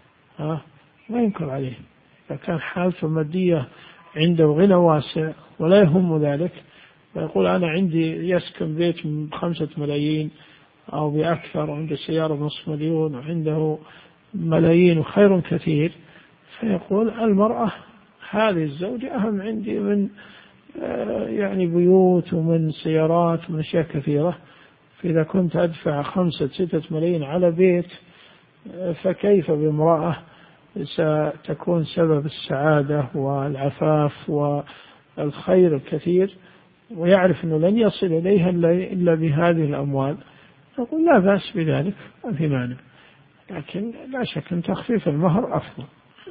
Speaker 1: ما ينكر عليه إذا كان حالته المادية عنده غنى واسع ولا يهم ذلك، ويقول أنا عندي يسكن بيت ب5 ملايين أو بأكثر، وعنده سيارة ب500,000 وعنده ملايين وخير كثير، فيقول المرأة هذه الزوجة أهم عندي من يعني بيوت ومن سيارات ومن أشياء كثيرة. فإذا كنت أدفع 5 6 ملايين على بيت، فكيف بامرأة ستكون سبب السعادة والعفاف والخير الكثير، ويعرف أنه لن يصل إليها إلا بهذه الأموال. نقول لا بأس بذلك، ما في مانع، لكن لا شك أن تخفيف المهر أفضل.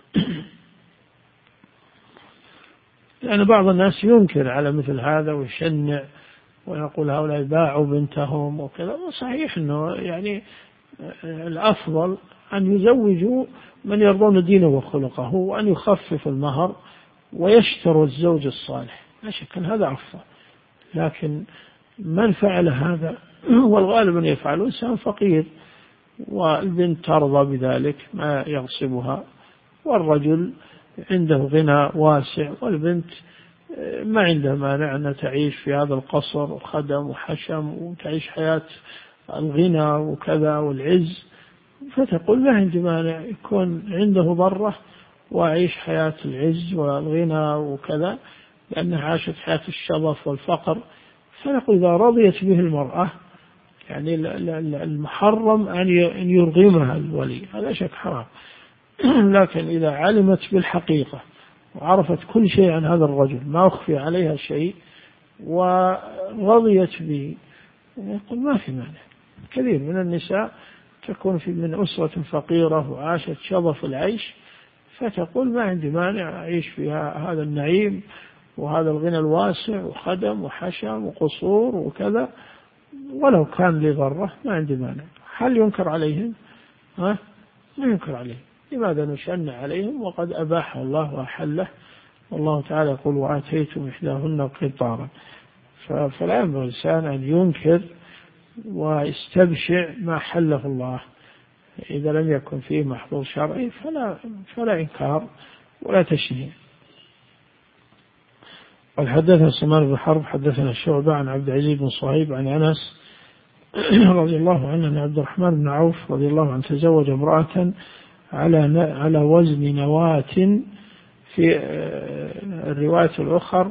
Speaker 1: لأن بعض الناس ينكر على مثل هذا ويشنع ويقول هؤلاء باعوا بنتهم وكذا. وصحيح أنه يعني الأفضل أن يزوجوا من يرضون دينه وخلقه، وأن يخفف المهر ويشتروا الزوج الصالح، لا شك أن هذا أفضل. لكن من فعل هذا والغالب أن يفعله إنسان فقير، والبنت ترضى بذلك ما يغصبها، والرجل عنده غنى واسع، والبنت ما عندها مانع أن تعيش في هذا القصر وخدم وحشم وتعيش حياة الغنى وكذا والعز، فتقول ما عندي مانع يكون عنده ضرة وأعيش حياة العز والغنى وكذا، لأنها عاشت حياة الشرف والفقر. فنقول إذا رضيت به المرأة، يعني المحرم أن يرغمها الولي، هذا شك حرام. لكن إذا علمت بالحقيقة وعرفت كل شيء عن هذا الرجل، ما أخفي عليها شيء، ورضيت به، يقول ما في مانع. كثير من النساء تكون من أسرة فقيرة وعاشت شظف العيش، فتقول ما عندي مانع أعيش في هذا النعيم وهذا الغنى الواسع وخدم وحشم وقصور وكذا، ولو كان لي ضرة ما عندي مانع. هل ينكر عليهم؟ ما ينكر عليهم. لماذا نشنع عليهم وقد أباحه الله وأحله؟ والله تعالى يقول وآتيتم إحداهن قنطارا. فلا ينبغي الإنسان أن ينكر ويستبشع ما حله الله، إذا لم يكن فيه محظور شرعي فلا إنكار ولا تشنيع. قال حدثنا سليمان بن حرب حدثنا شعبة عن عبد العزيز بن صهيب عن أنس رضي الله عنه أن عبد الرحمن بن عوف رضي الله عنه تزوج امرأة على وزن نواة، في الرواية الأخرى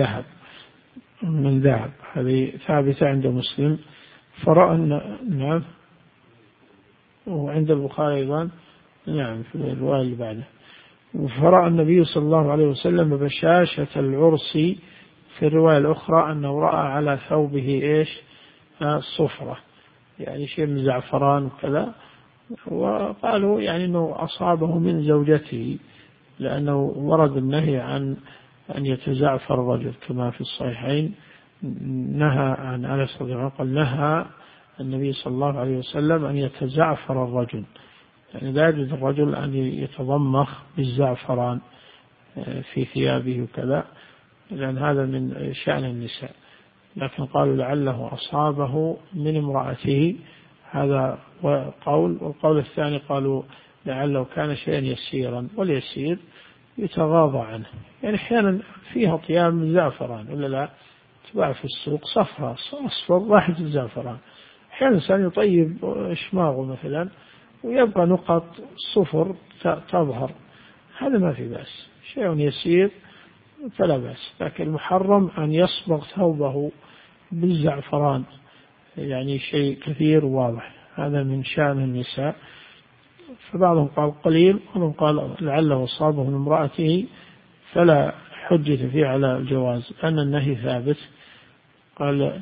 Speaker 1: من ذهب، هذه ثابتة عند مسلم. فرأى نعم، وعند البخاري أيضا نعم في الرواية اللي بعده. فرأى النبي صلى الله عليه وسلم بشاشة العرس، في الرواية الأخرى أنه رأى على ثوبه الصفرة، يعني شيء من زعفران وكذا. وقالوا يعني أنه أصابه من زوجته، لأنه ورد النهي عن أن يتزعفر الرجل كما في الصحيحين. نهى عن أنس رضي الله عنه قال نهى النبي صلى الله عليه وسلم أن يتزعفر الرجل، يعني لا يجوز الرجل أن يتضمخ بالزعفران في ثيابه وكذا، لأن هذا من شأن النساء. لكن قالوا لعله أصابه من امرأته، هذا قول. والقول الثاني قالوا لعله كان شيئا يسيرا، واليسير يتغاضى عنه. يعني أحيانا فيها طياب من زعفران ولا لا، تباع في السوق صفراء أصفر راحة الزعفران. أحيانا الإنسان يطيب شماغه مثلا ويبقى نقط صفر تظهر، هذا ما في بأس، شيء يسير فلا بأس. لكن المحرم أن يصبغ ثوبه بالزعفران، يعني شيء كثير واضح، هذا من شأن النساء. فبعضهم قال قليل، ومن قال لعله أصابه من امرأته، فلا حجة فيه على الجواز لأن النهي ثابت. قال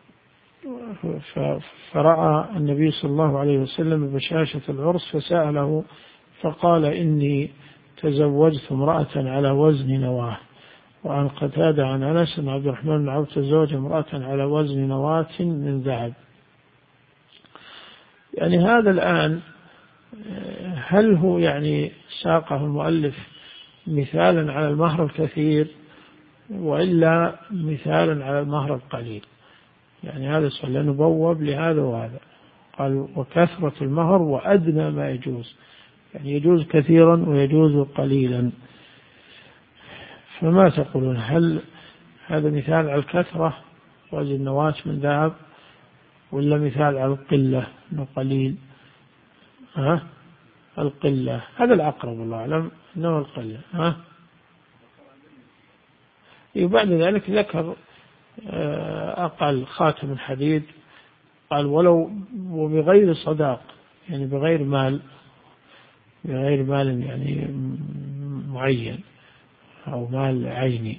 Speaker 1: فرأى النبي صلى الله عليه وسلم بشاشة العرس فسأله فقال إني تزوجت امرأة على وزن نواة. وعن قتادة عن أنس بن عبد الرحمن بن عوف تزوج امرأة على وزن نواة من ذهب. يعني هذا الآن هل هو يعني ساقه المؤلف مثالا على المهر الكثير وإلا مثالا على المهر القليل؟ يعني هذا سؤال، لأنه بوب لهذا وهذا. قال وكثرة المهر وأدنى ما يجوز، يعني يجوز كثيرا ويجوز قليلا. فما تقولون، هل هذا مثال على الكثرة وزن النواة من ذهب، ولا مثال على القلة أنه قليل؟ القلة هذا الأقرب والله أعلم أنه القلة. وبعد ذلك ذكر أقل خاتم الحديد، قال ولو وبغير صداق، يعني بغير مال يعني معين أو مال عيني.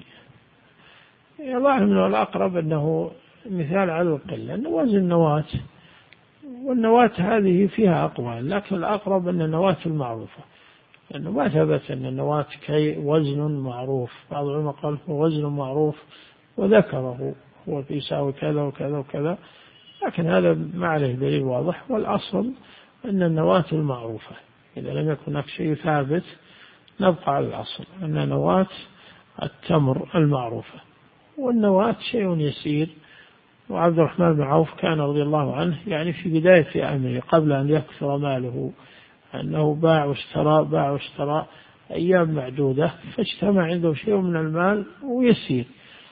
Speaker 1: يظهر أنه الأقرب أنه مثال على القلة، أنه وزن النواة، والنواة هذه فيها أقوال، لكن الأقرب أن النواة المعروفة، لأنه ما ثبت أن النواة كي وزن معروف. بعض العلماء قال هو وزن معروف وذكره، هو يساوي كذا وكذا وكذا، لكن هذا ما عليه دليل واضح. والأصل أن النواة المعروفة، إذا لم يكن هناك شيء ثابت نبقى على الأصل أن نواة التمر المعروفة. والنواة شيء يسير. وعبد الرحمن بن عوف كان رضي الله عنه يعني في بداية أمره قبل أن يكثر ماله أنه باع واشترى أيام معدودة، فاجتمع عنده شيء من المال ويسير،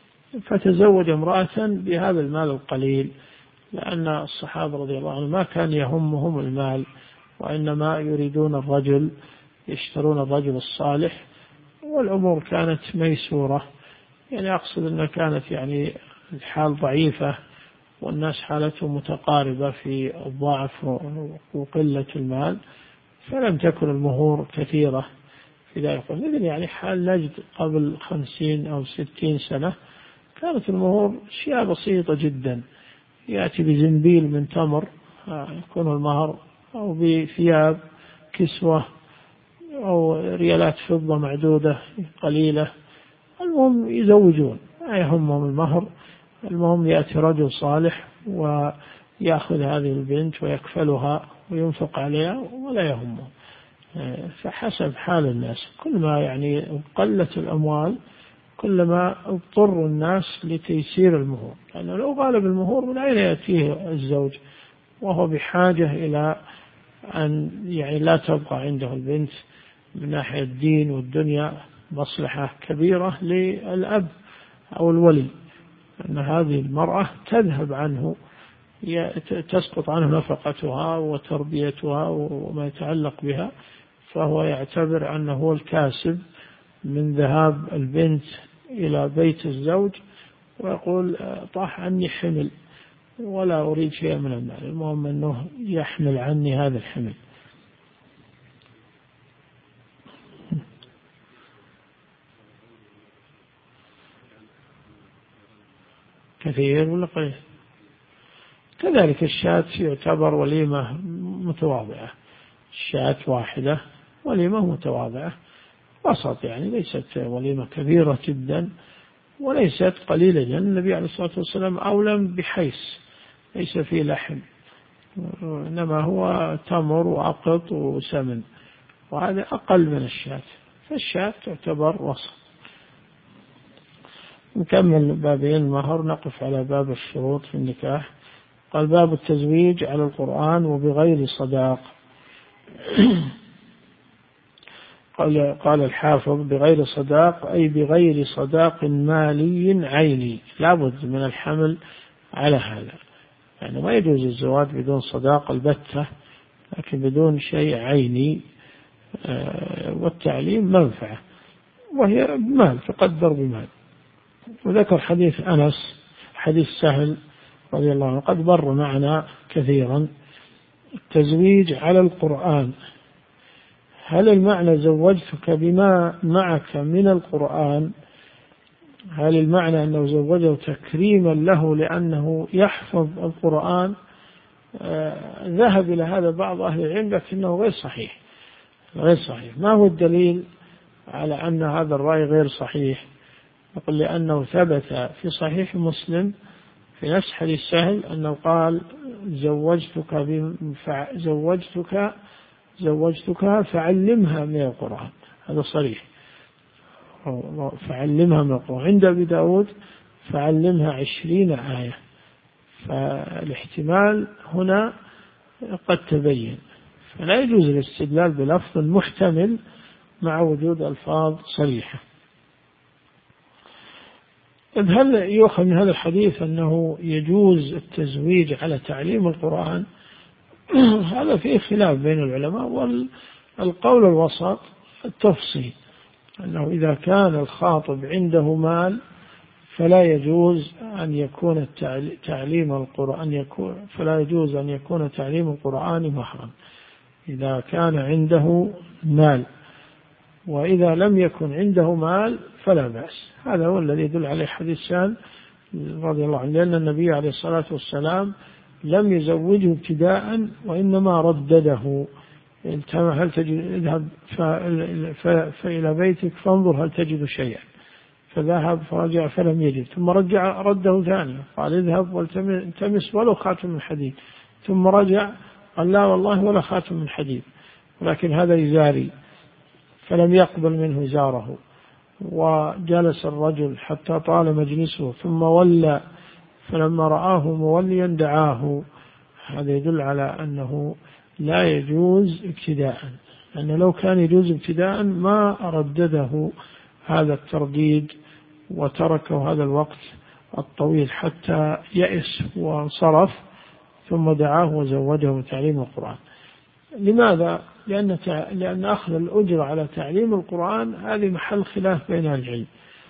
Speaker 1: فتزوج امرأة بهذا المال القليل، لأن الصحابة رضي الله عنهم ما كان يهمهم المال، وإنما يريدون الرجل، يشترون الرجل الصالح، والأمور كانت ميسورة. يعني أقصد أنها كانت يعني الحال ضعيفة والناس حالتهم متقاربة في الضعف وقلة المال، فلم تكن المهور كثيرة في ذلك. مثل يعني حال نجد قبل 50 أو 60 سنة كانت المهور أشياء بسيطة جدا، يأتي بزنبيل من تمر يكون المهر، أو بثياب كسوة، أو ريالات فضة معدودة قليلة. المهم يزوجون، لا يهمهم المهر، المهم يأتي رجل صالح ويأخذ هذه البنت ويكفلها وينفق عليها ولا يهمه. فحسب حال الناس، كل ما يعني قلت الأموال كلما اضطر الناس لتيسير المهور، لأنه لو غالب المهور من أين يأتيه الزوج وهو بحاجة إلى أن يعني لا تبقى عنده البنت من ناحية الدين والدنيا مصلحة كبيرة للأب أو الولي، أن هذه المرأة تذهب عنه، تسقط عنه نفقتها وتربيتها وما يتعلق بها، فهو يعتبر أنه هو الكاسب من ذهاب البنت إلى بيت الزوج، ويقول طاح عني حمل ولا أريد شيء من المال، المهم أنه يحمل عني هذا الحمل. كثير ولا قليل؟ كذلك الشاة يعتبر وليمة متواضعة، الشاة واحدة وليمة متواضعة وسط، يعني ليست وليمة كبيرة جدا وليست قليلة، لأن النبي عليه الصلاة والسلام أولم بحيث ليس فيه لحم، إنما هو تمر وعقط وسمن، وهذا أقل من الشاة، فالشاة تعتبر وسط. نكمل بابين المهر، نقف على باب الشروط في النكاح. قال باب التزويج على القرآن وبغير صداق. قال الحافظ بغير صداق أي بغير صداق مالي عيني، لابد من الحمل على هذا، يعني ما يجوز الزواج بدون صداق البتة، لكن بدون شيء عيني. والتعليم منفعة وهي مال تقدر بمال. وذكر حديث أنس، حديث سهل رضي الله عنه قد مر معنا كثيرا. التزويج على القرآن، هل المعنى زوجتك بما معك من القرآن؟ هل المعنى أنه زوجه تكريما له لأنه يحفظ القرآن؟ ذهب إلى هذا بعض أهل العلم لكنه غير صحيح، غير صحيح. ما هو الدليل على أن هذا الرأي غير صحيح؟ يقول لأنه ثبت في صحيح مسلم في نفس حديث سهل أنه قال زوجتك فعلمها من القرآن، هذا صريح، فعلمها من القرآن. عند أبي داود فعلمها 20 آية، فالاحتمال هنا قد تبين، فلا يجوز الاستدلال بلفظ محتمل مع وجود ألفاظ صريحة. هل يؤخذ من هذا الحديث أنه يجوز التزويج على تعليم القرآن؟ هذا فيه خلاف بين العلماء، والقول الوسط التفصيل، أنه إذا كان الخاطب عنده مال فلا يجوز أن يكون تعليم القرآن مهرا إذا كان عنده مال، وإذا لم يكن عنده مال فلا بأس. هذا هو الذي يدل عليه حديث سهل رضي الله عنه، لأن النبي عليه الصلاة والسلام لم يزوجه ابتداء وإنما ردده، هل تجد اذهب فإلى بيتك فانظر هل تجد شيئا، فذهب فرجع فلم يجد، ثم رده ثانيا قال اذهب والتمس ولو خاتم من حديد، ثم رجع قال لا والله ولا خاتم من حديد، ولكن هذا إزاري، فلم يقبل منه إزاره. وجلس الرجل حتى طال مجلسه ثم ولى، فلما رآه موليا دعاه. هذا يدل على أنه لا يجوز ابتداء، لأنه لو كان يجوز ابتداء ما ردده هذا الترديد وتركه هذا الوقت الطويل حتى يأس وانصرف، ثم دعاه وزوجه تعليم القرآن. لماذا؟ لأن أخذ الأجر على تعليم القرآن هذه محل خلاف بين العلم،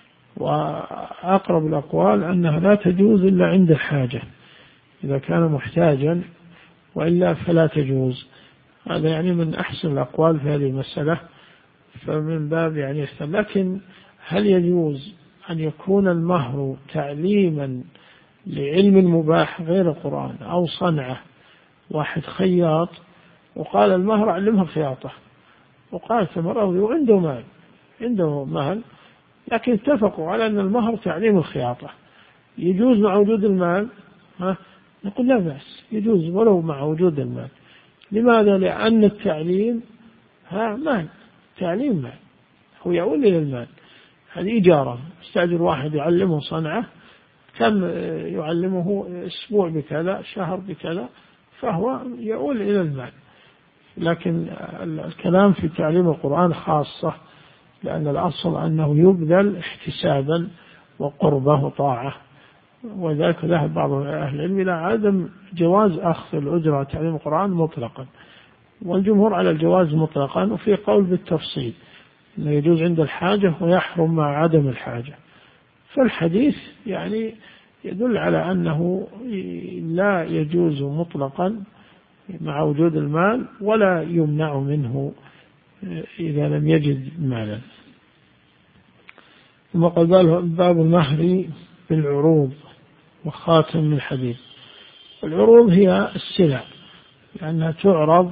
Speaker 1: وأقرب الأقوال أنها لا تجوز إلا عند الحاجة، إذا كان محتاجا، وإلا فلا تجوز. هذا يعني من أحسن الأقوال في هذه المسألة، فمن باب يعني لكن هل يجوز أن يكون المهر تعليما لعلم المباح غير القرآن، أو صنعة؟ واحد خياط وقال المهر علمها الخياطة، وقالت المرأة عنده مال لكن اتفقوا على أن المهر تعليم الخياطة، يجوز مع وجود المال؟ نقول لا بأس، يجوز ولو مع وجود المال. لماذا؟ لأن التعليم مال، تعليم مال، هو يؤول إلى المال. هذه إجارة، استأجر واحد يعلمه صنعة، كم يعلمه؟ أسبوع بكذا، شهر بكذا، فهو يؤول إلى المال. لكن الكلام في تعليم القرآن خاصة، لأن الأصل أنه يبذل احتسابا وقربه وطاعة، وذلك ذهب بعض أهل العلم إلى عدم جواز أخذ الأجرة على تعليم القرآن مطلقا، والجمهور على الجواز مطلقا، وفي قول بالتفصيل أنه يجوز عند الحاجة ويحرم مع عدم الحاجة. فالحديث يعني يدل على أنه لا يجوز مطلقا مع وجود المال، ولا يمنع منه إذا لم يجد مالا. ثم قال باب المهر بالعروض وخاتم من حديد. العروض هي السلع لأنها تعرض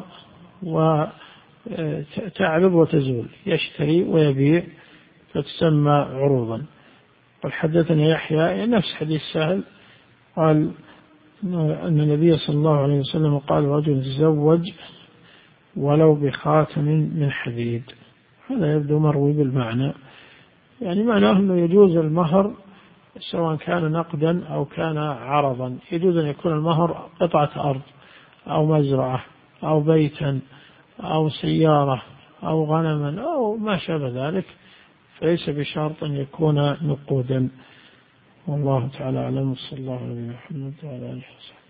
Speaker 1: وتعرض وتزول، يشتري ويبيع فتسمى عروضا. قال حدثني يحيى نفس حديث سهل قال أن النبي صلى الله عليه وسلم قال رجل تزوج ولو بخاتم من حديد. هذا يبدو مروي بالمعنى، يعني معناه أنه يجوز المهر سواء كان نقدا أو كان عرضا، يجوز أن يكون المهر قطعة أرض أو مزرعة أو بيتا أو سيارة أو غنما أو ما شابه ذلك، فليس بشرط أن يكون نقودا. والله تعالى أعلم، صلى الله عليه وسلم وعلى آله وصحبه.